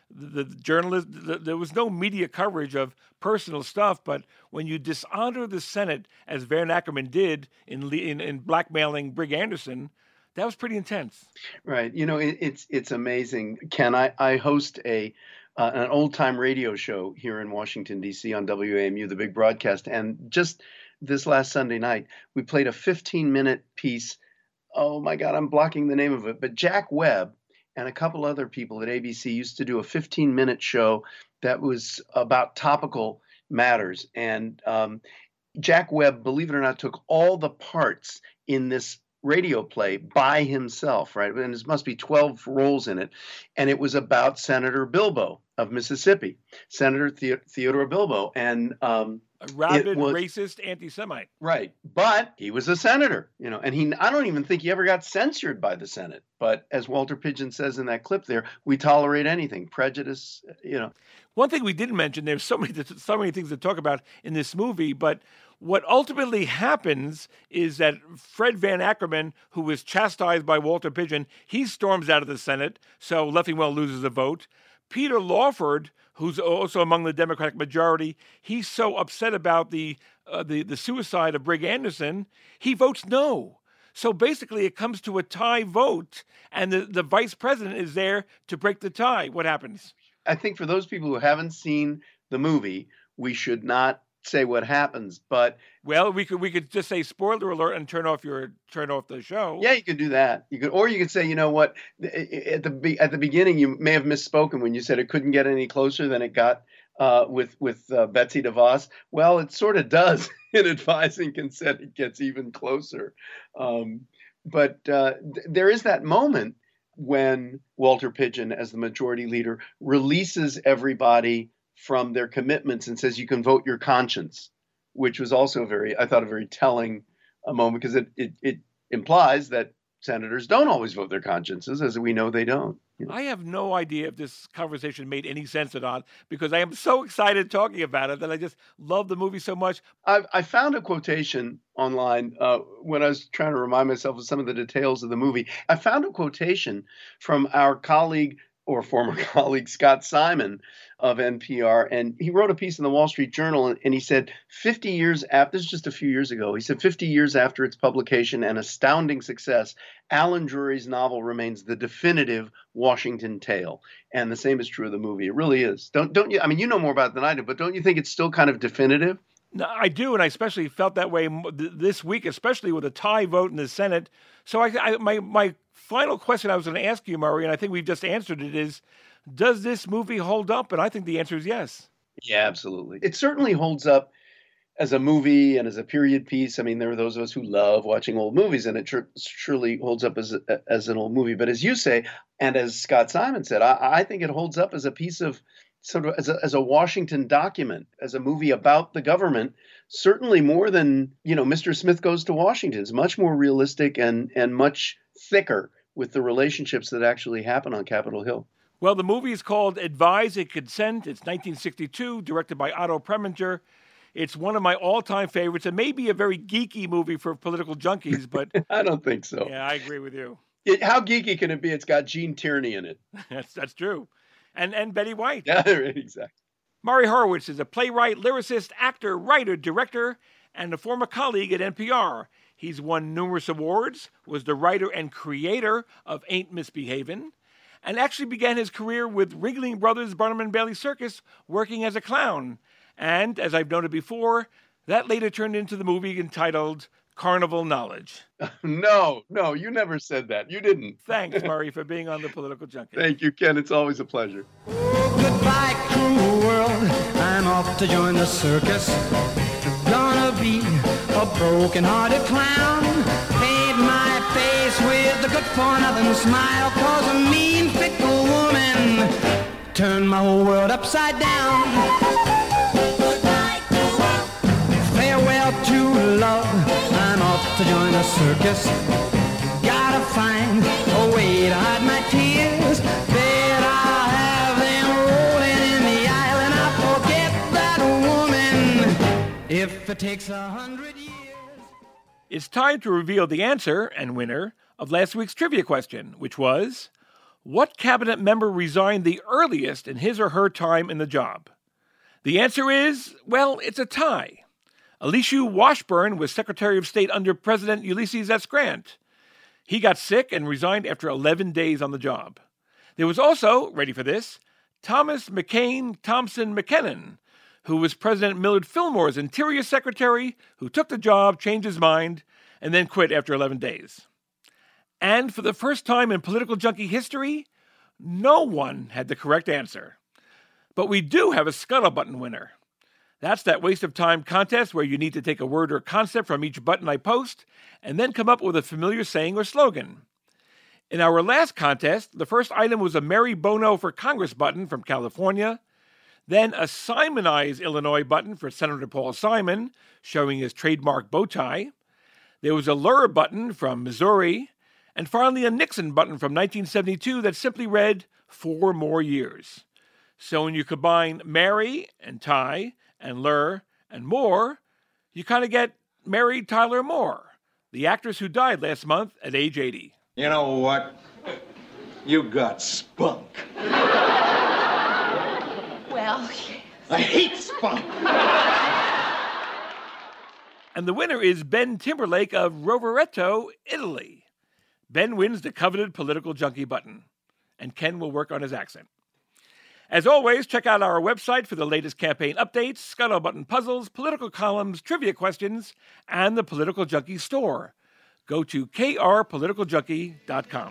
the, the journalist, the, there was no media coverage of personal stuff, but when you dishonor the Senate, as Van Ackerman did in, in, in blackmailing Brig Anderson, that was pretty intense. Right. You know, it, it's it's amazing. Ken, I, I host a uh, an old-time radio show here in Washington, D C on W A M U, the big broadcast. And just this last Sunday night, we played a fifteen-minute piece. Oh, my God, I'm blocking the name of it. But Jack Webb and a couple other people at A B C used to do a fifteen-minute show that was about topical matters. And um, Jack Webb, believe it or not, took all the parts in this radio play by himself, right? And there must be twelve roles in it. And it was about Senator Bilbo of Mississippi, Senator the- Theodore Bilbo. And um, a rabid, was, racist anti-Semite. Right. But he was a senator, you know, and he, I don't even think he ever got censured by the Senate. But as Walter Pidgeon says in that clip there, we tolerate anything, prejudice, you know. One thing we didn't mention, there's so many, so many things to talk about in this movie, but what ultimately happens is that Fred Van Ackerman, who was chastised by Walter Pidgeon, he storms out of the Senate, so Leffingwell loses a vote. Peter Lawford, who's also among the Democratic majority, he's so upset about the uh, the, the suicide of Brig Anderson, he votes no. So basically it comes to a tie vote, and the, the vice president is there to break the tie. What happens? I think for those people who haven't seen the movie, we should not say what happens, but well, we could we could just say spoiler alert and turn off your turn off the show. Yeah, you could do that. You could, or you could say, you know what, at the at the beginning you may have misspoken when you said it couldn't get any closer than it got uh, with with uh, Betsy DeVos. Well, it sort of does in Advising Consent. It gets even closer, um, but uh, th- there is that moment when Walter Pidgeon, as the majority leader, releases everybody from their commitments and says you can vote your conscience, which was also very, I thought, a very telling a moment, because it, it, it implies that senators don't always vote their consciences, as we know they don't. You know? I have no idea if this conversation made any sense or not, because I am so excited talking about it that I just love the movie so much. I, I found a quotation online uh, when I was trying to remind myself of some of the details of the movie. I found a quotation from our colleague or former colleague Scott Simon of N P R, and he wrote a piece in the Wall Street Journal, and, and he said fifty years after, this is just a few years ago, he said fifty years after its publication and astounding success, Alan Drury's novel remains the definitive Washington tale. And the same is true of the movie. It really is. Don't don't you? I mean, you know more about it than I do, but don't you think it's still kind of definitive? No, I do, and I especially felt that way this week, especially with a tie vote in the Senate. So I, I my my final question I was going to ask you, Murray, and I think we've just answered it, is, does this movie hold up? And I think the answer is yes. Yeah, absolutely. It certainly holds up as a movie and as a period piece. I mean, there are those of us who love watching old movies, and it tr- surely holds up as a, as an old movie. But as you say, and as Scott Simon said, I, I think it holds up as a piece of sort of as a, as a Washington document, as a movie about the government, certainly more than, you know, Mister Smith Goes to Washington. It's much more realistic and and much thicker with the relationships that actually happen on Capitol Hill. Well, the movie is called Advise and Consent. It's nineteen sixty-two, directed by Otto Preminger. It's one of my all-time favorites. It may be a very geeky movie for political junkies, but I don't think so. Yeah, I agree with you. It, how geeky can it be? It's got Gene Tierney in it. that's that's true. And and Betty White. Yeah, exactly. Murray Horowitz is a playwright, lyricist, actor, writer, director, and a former colleague at N P R. He's won numerous awards, was the writer and creator of Ain't Misbehavin', and actually began his career with Ringling Brothers Barnum and Bailey Circus, working as a clown. And, as I've noted before, that later turned into the movie entitled Carnival Knowledge. No, no, you never said that. You didn't. Thanks, Murray, for being on The Political Junkie. Thank you, Ken. It's always a pleasure. Goodbye, cruel world. I'm off to join the circus. Gonna be a broken-hearted clown. Paint my face with a good-for-nothing smile, cause a mean, fickle woman turned my whole world upside down. Goodbye, cruel world. Farewell to love. I'm off to join the circus. Gotta find a way to hide my tears. Bet I'll have them rolling in the aisle, and I'll forget that woman if it takes a hundred years. It's time to reveal the answer and winner of last week's trivia question, which was, What cabinet member resigned the earliest in his or her time in the job? The answer is, well, it's a tie. Elishu Washburn was Secretary of State under President Ulysses S. Grant. He got sick and resigned after eleven days on the job. There was also, ready for this, Thomas McCain Thompson McKinnon, who was President Millard Fillmore's Interior Secretary, who took the job, changed his mind, and then quit after eleven days. And for the first time in Political Junkie history, no one had the correct answer. But we do have a Scuttlebutton winner. That's that waste of time contest where you need to take a word or concept from each button I post and then come up with a familiar saying or slogan. In our last contest, the first item was a Mary Bono for Congress button from California, then a Simonize Illinois button for Senator Paul Simon, showing his trademark bow tie. There was a Lure button from Missouri, and finally a Nixon button from nineteen seventy-two that simply read, four more years. So when you combine Mary and Ty and Lure and Moore, you kind of get Mary Tyler Moore, the actress who died last month at age eighty. You know what? You got spunk. Well, I hate spunk. And the winner is Ben Timberlake of Rovereto, Italy. Ben wins the coveted Political Junkie button, and Ken will work on his accent. As always, check out our website for the latest campaign updates, Scuttlebutton puzzles, political columns, trivia questions, and the Political Junkie store. Go to k r political junkie dot com.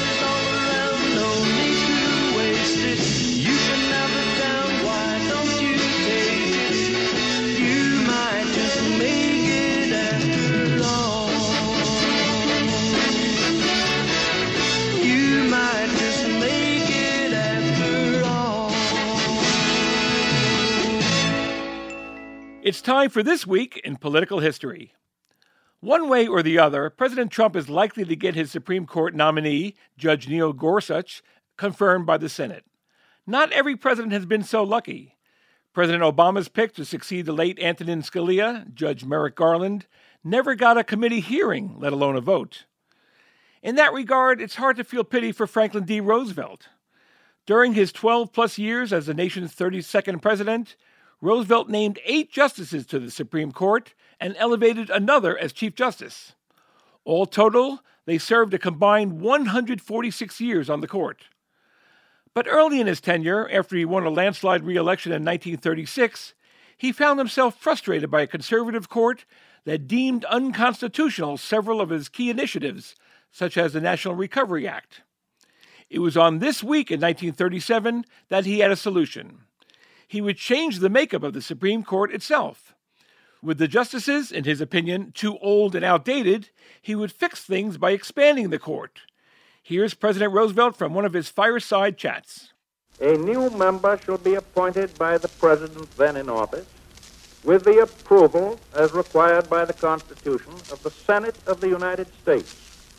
It's time for This Week in Political History. One way or the other, President Trump is likely to get his Supreme Court nominee, Judge Neil Gorsuch, confirmed by the Senate. Not every president has been so lucky. President Obama's pick to succeed the late Antonin Scalia, Judge Merrick Garland, never got a committee hearing, let alone a vote. In that regard, it's hard to feel pity for Franklin D. Roosevelt. During his twelve-plus years as the nation's thirty-second president, Roosevelt named eight justices to the Supreme Court and elevated another as Chief Justice. All total, they served a combined one hundred forty-six years on the court. But early in his tenure, after he won a landslide re-election in nineteen thirty-six, he found himself frustrated by a conservative court that deemed unconstitutional several of his key initiatives, such as the National Recovery Act. It was on this week in nineteen thirty-seven that he had a solution. He would change the makeup of the Supreme Court itself. With the justices, in his opinion, too old and outdated, he would fix things by expanding the court. Here's President Roosevelt from one of his fireside chats. A new member shall be appointed by the President then in office, with the approval, as required by the Constitution, of the Senate of the United States.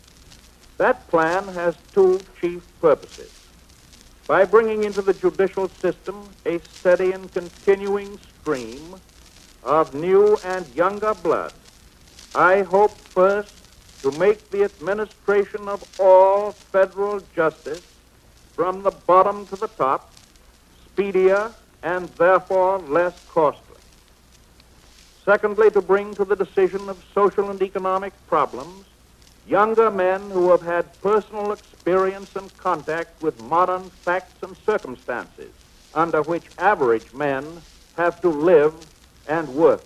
That plan has two chief purposes. By bringing into the judicial system a steady and continuing stream of new and younger blood, I hope first to make the administration of all federal justice, from the bottom to the top, speedier and therefore less costly. Secondly, to bring to the decision of social and economic problems younger men who have had personal experience and contact with modern facts and circumstances under which average men have to live and work.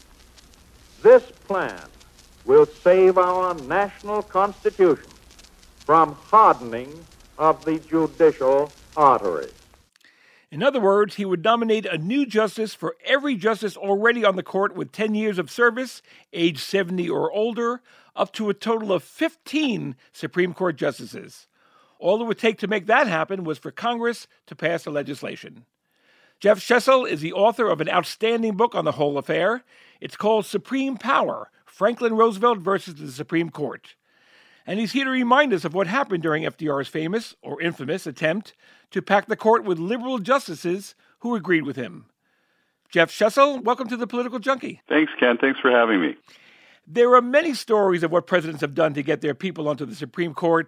This plan will save our national Constitution from hardening of the judicial arteries. In other words, he would nominate a new justice for every justice already on the court with ten years of service, age seventy or older, up to a total of fifteen Supreme Court justices. All it would take to make that happen was for Congress to pass the legislation. Jeff Schessel is the author of an outstanding book on the whole affair. It's called Supreme Power, Franklin Roosevelt versus the Supreme Court. And he's here to remind us of what happened during F D R's famous, or infamous, attempt to pack the court with liberal justices who agreed with him. Jeff Schessel, welcome to the Political Junkie. Thanks, Ken. Thanks for having me. There are many stories of what presidents have done to get their people onto the Supreme Court,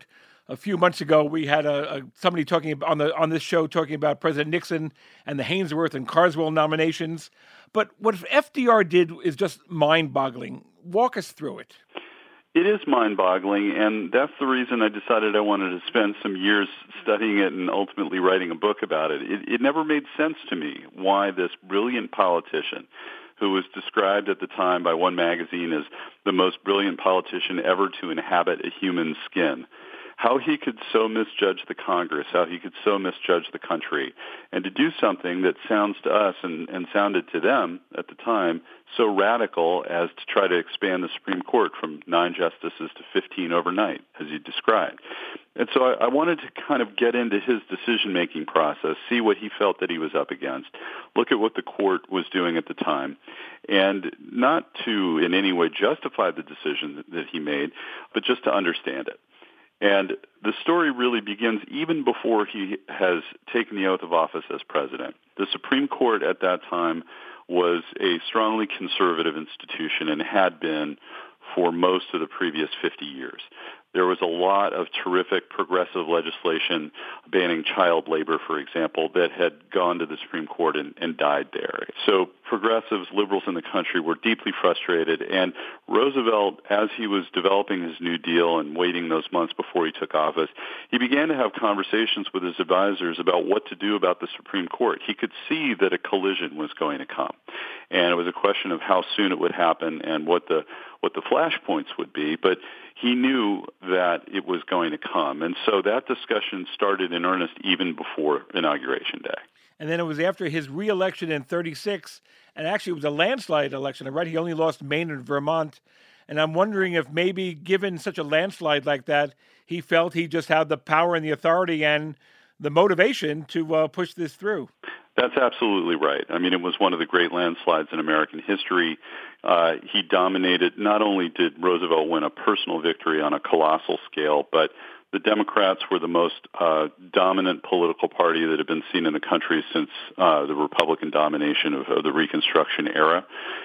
A few months ago, we had a, a somebody talking about, on the on this show talking about President Nixon and the Haynsworth and Carswell nominations. But what F D R did is just mind-boggling. Walk us through it. It is mind-boggling, and that's the reason I decided I wanted to spend some years studying it and ultimately writing a book about it. It, it never made sense to me why this brilliant politician, who was described at the time by one magazine as the most brilliant politician ever to inhabit a human skin, how he could so misjudge the Congress, how he could so misjudge the country, and to do something that sounds to us and, and sounded to them at the time so radical as to try to expand the Supreme Court from nine justices to fifteen overnight, as you described. And so I, I wanted to kind of get into his decision-making process, see what he felt that he was up against, look at what the court was doing at the time, and not to in any way justify the decision that, that he made, but just to understand it. And the story really begins even before he has taken the oath of office as president. The Supreme Court at that time was a strongly conservative institution and had been for most of the previous fifty years. There was a lot of terrific progressive legislation banning child labor, for example, that had gone to the Supreme Court and, and died there. So progressives, liberals in the country were deeply frustrated, and Roosevelt, as he was developing his New Deal and waiting those months before he took office, he began to have conversations with his advisors about what to do about the Supreme Court. He could see that a collision was going to come, and it was a question of how soon it would happen and what the what the flashpoints would be, but he knew that it was going to come. And so that discussion started in earnest even before Inauguration Day. And then it was after his re-election in thirty-six, and actually it was a landslide election, right? He only lost Maine and Vermont. And I'm wondering if maybe given such a landslide like that, he felt he just had the power and the authority and the motivation to uh, push this through. That's absolutely right. I mean, it was one of the great landslides in American history. Uh, he dominated. Not only did Roosevelt win a personal victory on a colossal scale, but the Democrats were the most uh, dominant political party that had been seen in the country since uh, the Republican domination of, of the Reconstruction era.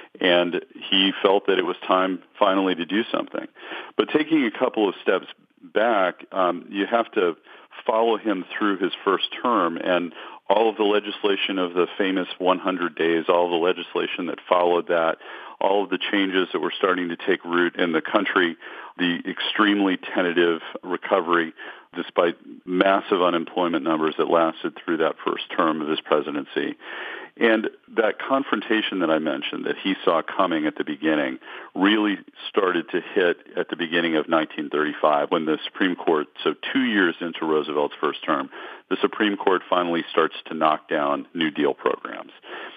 And he felt that it was time finally to do something. But taking a couple of steps back, um, you have to follow him through his first term, and all of the legislation of the famous one hundred days, all of the legislation that followed that, all of the changes that were starting to take root in the country, the extremely tentative recovery despite massive unemployment numbers that lasted through that first term of his presidency. And that confrontation that I mentioned that he saw coming at the beginning really started to hit at the beginning of nineteen thirty-five when the Supreme Court, so two years into Roosevelt's first term, the Supreme Court finally starts to knock down New Deal programs.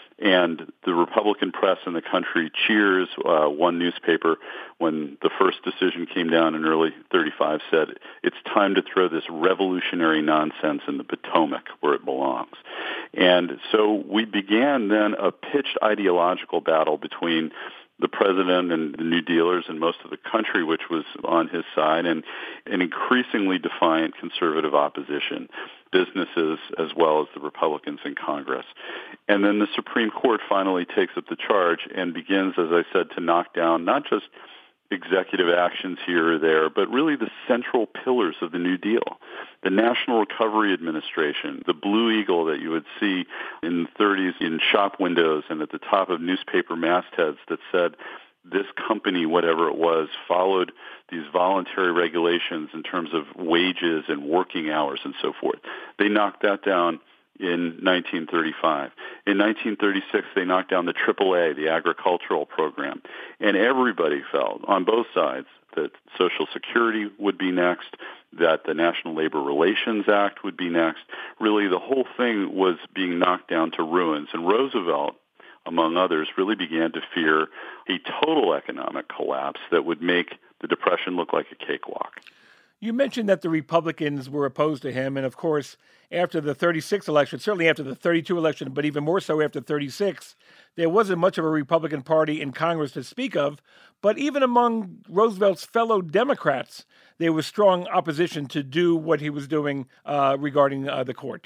And the Republican press in the country cheers. Uh, one newspaper, when the first decision came down in early thirty-five, said, it's time to throw this revolutionary nonsense in the Potomac where it belongs. And so we began then a pitched ideological battle between the president and the New Dealers and most of the country, which was on his side, and an increasingly defiant conservative opposition, businesses as well as the Republicans in Congress. And then the Supreme Court finally takes up the charge and begins, as I said, to knock down not just executive actions here or there, but really the central pillars of the New Deal. The National Recovery Administration, the Blue Eagle that you would see in the thirties in shop windows and at the top of newspaper mastheads that said this company, whatever it was, followed these voluntary regulations in terms of wages and working hours and so forth. They knocked that down in nineteen thirty-five. In nineteen thirty-six, they knocked down the triple A, the agricultural program. And everybody felt, on both sides, that Social Security would be next, that the National Labor Relations Act would be next. Really, the whole thing was being knocked down to ruins. And Roosevelt, among others, really began to fear a total economic collapse that would make the Depression look like a cakewalk. You mentioned that the Republicans were opposed to him, and of course, after the thirty-six election, certainly after the thirty-two election, but even more so after thirty-six, there wasn't much of a Republican Party in Congress to speak of, but even among Roosevelt's fellow Democrats, there was strong opposition to do what he was doing uh, regarding uh, the court.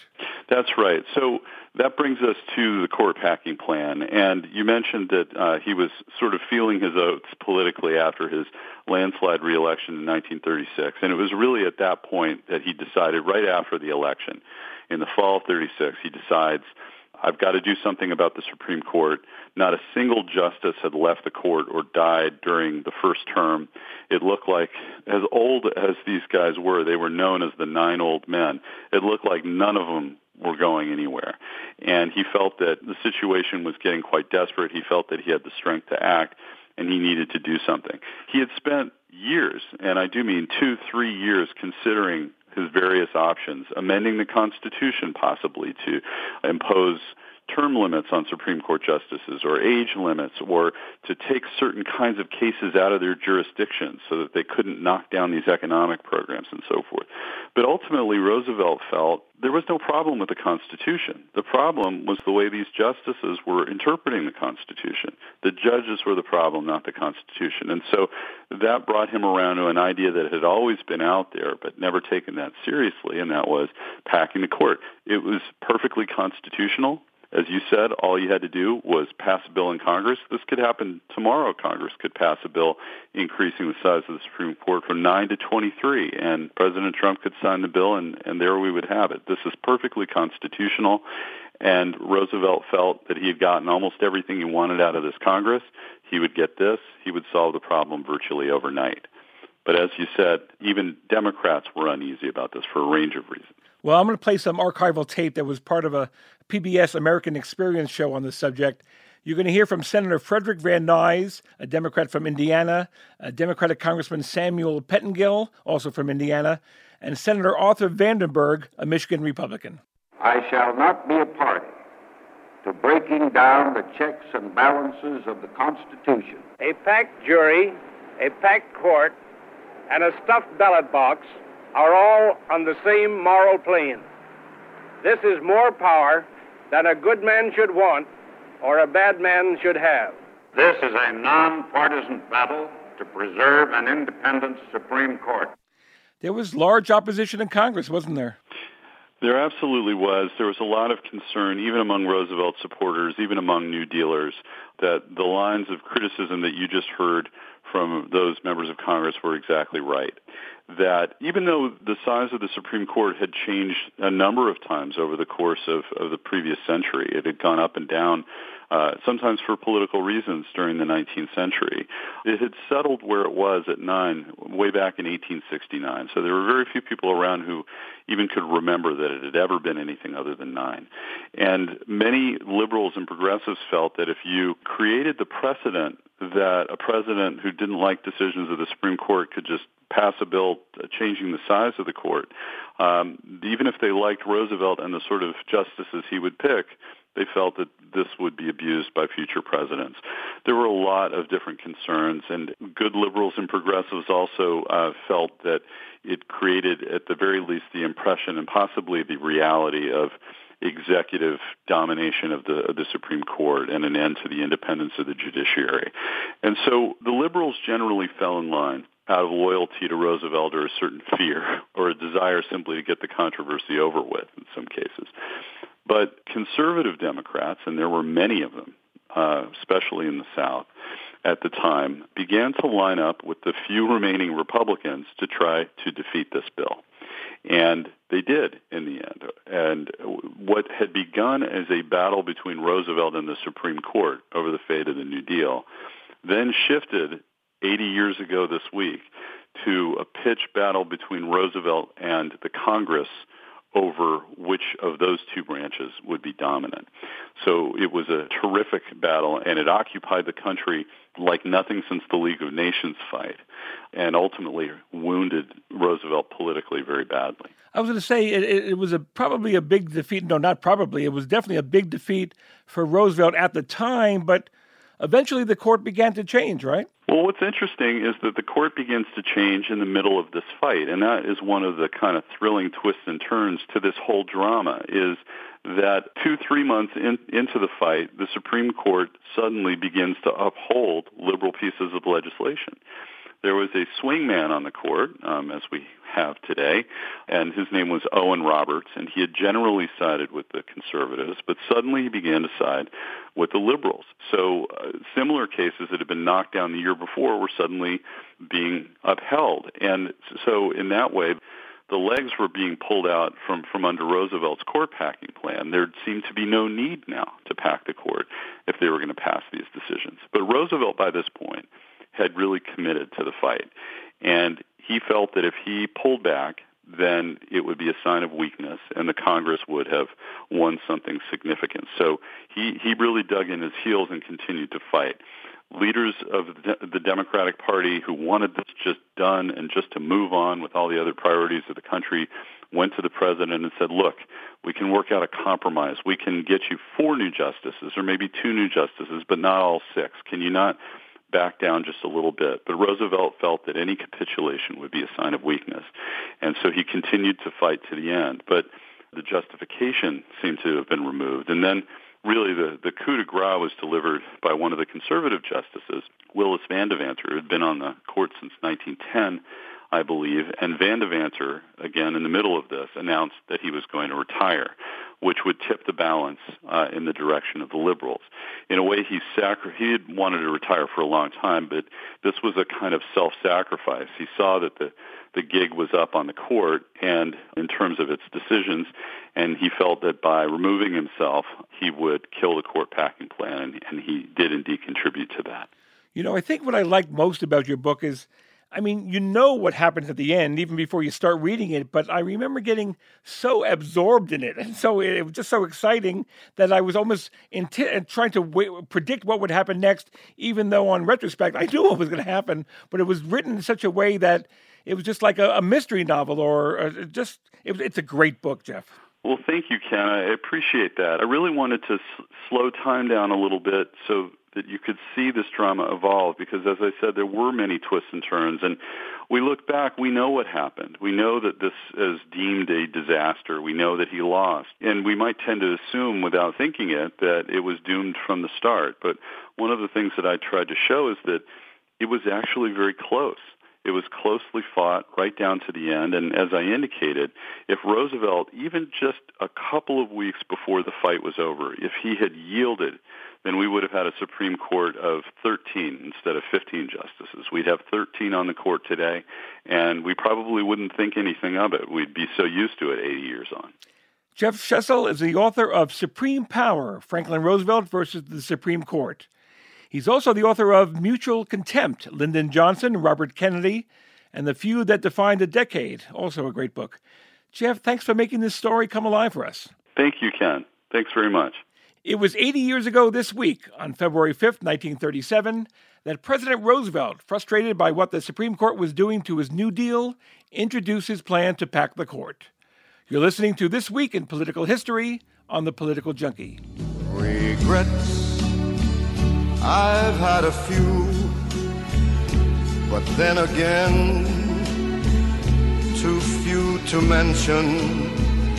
That's right. So that brings us to the court packing plan. And you mentioned that uh, he was sort of feeling his oats politically after his landslide reelection in nineteen thirty-six. And it was really at that point that he decided, right after the election, in the fall of thirty-six, he decides, I've got to do something about the Supreme Court. Not a single justice had left the court or died during the first term. It looked like, as old as these guys were, they were known as the nine old men. It looked like none of them were going anywhere. And he felt that the situation was getting quite desperate. He felt that he had the strength to act, and he needed to do something. He had spent years, and I do mean two, three years, considering his various options, amending the Constitution possibly to impose term limits on Supreme Court justices or age limits, or to take certain kinds of cases out of their jurisdictions so that they couldn't knock down these economic programs and so forth. But ultimately, Roosevelt felt there was no problem with the Constitution. The problem was the way these justices were interpreting the Constitution. The judges were the problem, not the Constitution. And so that brought him around to an idea that had always been out there but never taken that seriously, and that was packing the court. It was perfectly constitutional. As you said, all you had to do was pass a bill in Congress. This could happen tomorrow. Congress could pass a bill increasing the size of the Supreme Court from nine to twenty-three, and President Trump could sign the bill, and, and there we would have it. This is perfectly constitutional, and Roosevelt felt that he had gotten almost everything he wanted out of this Congress. He would get this. He would solve the problem virtually overnight. But as you said, even Democrats were uneasy about this for a range of reasons. Well, I'm going to play some archival tape that was part of a P B S American Experience show on the subject. You're going to hear from Senator Frederick Van Nuys, a Democrat from Indiana, a Democratic Congressman Samuel Pettengill, also from Indiana, and Senator Arthur Vandenberg, a Michigan Republican. I shall not be a party to breaking down the checks and balances of the Constitution. A packed jury, a packed court, and a stuffed ballot box are all on the same moral plane. This is more power than a good man should want or a bad man should have. This is a nonpartisan battle to preserve an independent Supreme Court. There was large opposition in Congress, wasn't there? There absolutely was. There was a lot of concern, even among Roosevelt supporters, even among New Dealers, that the lines of criticism that you just heard from those members of Congress were exactly right. That even though the size of the Supreme Court had changed a number of times over the course of, of the previous century, it had gone up and down, uh, sometimes for political reasons during the nineteenth century. It had settled where it was at nine way back in eighteen sixty-nine. So there were very few people around who even could remember that it had ever been anything other than nine. And many liberals and progressives felt that if you created the precedent that a president who didn't like decisions of the Supreme Court could just pass a bill changing the size of the court, um, even if they liked Roosevelt and the sort of justices he would pick, they felt that this would be abused by future presidents. There were a lot of different concerns, and good liberals and progressives also uh, felt that it created, at the very least, the impression and possibly the reality of executive domination of the, of the Supreme Court and an end to the independence of the judiciary. And so the liberals generally fell in line out of loyalty to Roosevelt or a certain fear or a desire simply to get the controversy over with in some cases. But conservative Democrats, and there were many of them, uh, especially in the South at the time, began to line up with the few remaining Republicans to try to defeat this bill. And they did in the end. And what had begun as a battle between Roosevelt and the Supreme Court over the fate of the New Deal then shifted eighty years ago this week to a pitched battle between Roosevelt and the Congress over which of those two branches would be dominant. So it was a terrific battle, and it occupied the country like nothing since the League of Nations fight, and ultimately wounded Roosevelt politically very badly. I was going to say it, it was a, probably a big defeat. No, not probably. It was definitely a big defeat for Roosevelt at the time, but eventually the court began to change, right? Well, what's interesting is that the court begins to change in the middle of this fight, and that is one of the kind of thrilling twists and turns to this whole drama, is that two, three months in, into the fight, the Supreme Court suddenly begins to uphold liberal pieces of legislation. there was a swingman on the court, um, as we have today, and his name was Owen Roberts, and he had generally sided with the conservatives, but suddenly he began to side with the liberals. So uh, similar cases that had been knocked down the year before were suddenly being upheld. And so in that way, the legs were being pulled out from, from under Roosevelt's court packing plan. There seemed to be no need now to pack the court if they were going to pass these decisions. But Roosevelt, by this point, had really committed to the fight. And he felt that if he pulled back, then it would be a sign of weakness, and the Congress would have won something significant. So he, he really dug in his heels and continued to fight. Leaders of the Democratic Party who wanted this just done and just to move on with all the other priorities of the country went to the president and said, look, we can work out a compromise. We can get you four new justices or maybe two new justices, but not all six. Can you not back down just a little bit? But Roosevelt felt that any capitulation would be a sign of weakness, and so he continued to fight to the end. But the justification seemed to have been removed, and then really the, the coup de grace was delivered by one of the conservative justices, Willis Van Devanter, who had been on the court since nineteen ten, I believe, and Van Devanter, again in the middle of this, announced that he was going to retire, which would tip the balance uh, in the direction of the liberals. In a way, he sacri- he had wanted to retire for a long time, but this was a kind of self-sacrifice. He saw that the, the gig was up on the court, and in terms of its decisions, and he felt that by removing himself, he would kill the court packing plan, and, and he did indeed contribute to that. You know, I think what I like most about your book is, I mean, you know what happens at the end, even before you start reading it, but I remember getting so absorbed in it, and so it was just so exciting that I was almost inti- trying to w- predict what would happen next, even though on retrospect, I knew what was going to happen, but it was written in such a way that it was just like a, a mystery novel, or uh, just, it, it's a great book, Jeff. Well, thank you, Ken. I appreciate that. I really wanted to s- slow time down a little bit so that you could see this drama evolve, because, as I said, there were many twists and turns, and we look back, we know what happened. We know that this is deemed a disaster. We know that he lost, and we might tend to assume, without thinking it, that it was doomed from the start. But one of the things that I tried to show is that it was actually very close. It was closely fought right down to the end, and as I indicated, if Roosevelt, even just a couple of weeks before the fight was over, if he had yielded, then we would have had a Supreme Court of thirteen instead of fifteen justices. We'd have thirteen on the court today, and we probably wouldn't think anything of it. We'd be so used to it eighty years on. Jeff Shesel is the author of Supreme Power, Franklin Roosevelt versus the Supreme Court. He's also the author of Mutual Contempt, Lyndon Johnson, Robert Kennedy, and The Feud That Defined a Decade, also a great book. Jeff, thanks for making this story come alive for us. Thank you, Ken. Thanks very much. It was eighty years ago this week, on February fifth, nineteen thirty-seven, that President Roosevelt, frustrated by what the Supreme Court was doing to his New Deal, introduced his plan to pack the court. You're listening to This Week in Political History on The Political Junkie. Regrets, I've had a few, but then again, too few to mention.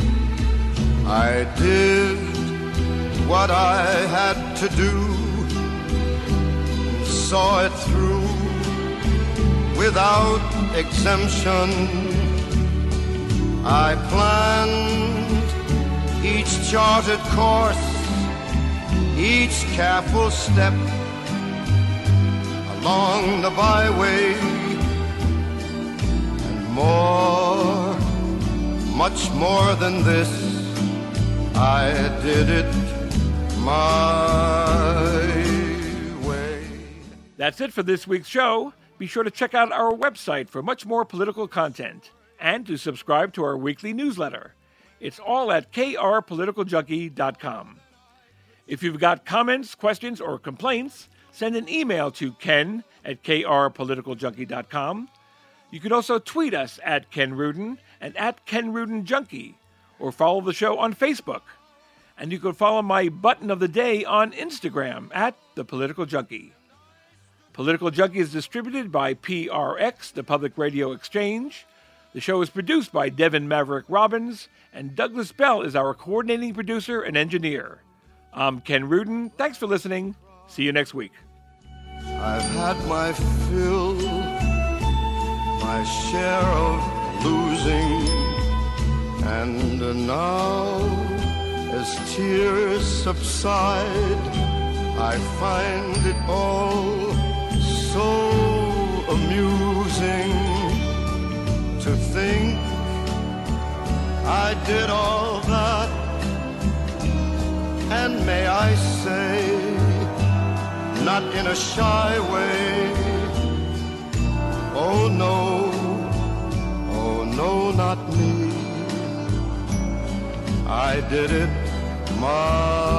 I did what I had to do, saw it through without exemption. I planned each charted course, each careful step along the byway, and more, much more than this, I did it my way. That's it for this week's show. Be sure to check out our website for much more political content and to subscribe to our weekly newsletter. It's all at k r political junkie dot com. If you've got comments, questions, or complaints, send an email to ken at k r political junkie dot com. You can also tweet us at Ken Rudin and at Ken Rudin Junkie, or follow the show on Facebook. And you can follow my button of the day on Instagram at The Political Junkie. Political Junkie is distributed by P R X, the Public Radio Exchange. The show is produced by Devin Maverick Robbins, and Douglas Bell is our coordinating producer and engineer. I'm Ken Rudin. Thanks for listening. See you next week. I've had my fill my share of losing, and now as tears subside, I find it all so amusing to think I did all that, and may I say, not in a shy way, oh no, oh no, not me. I did it my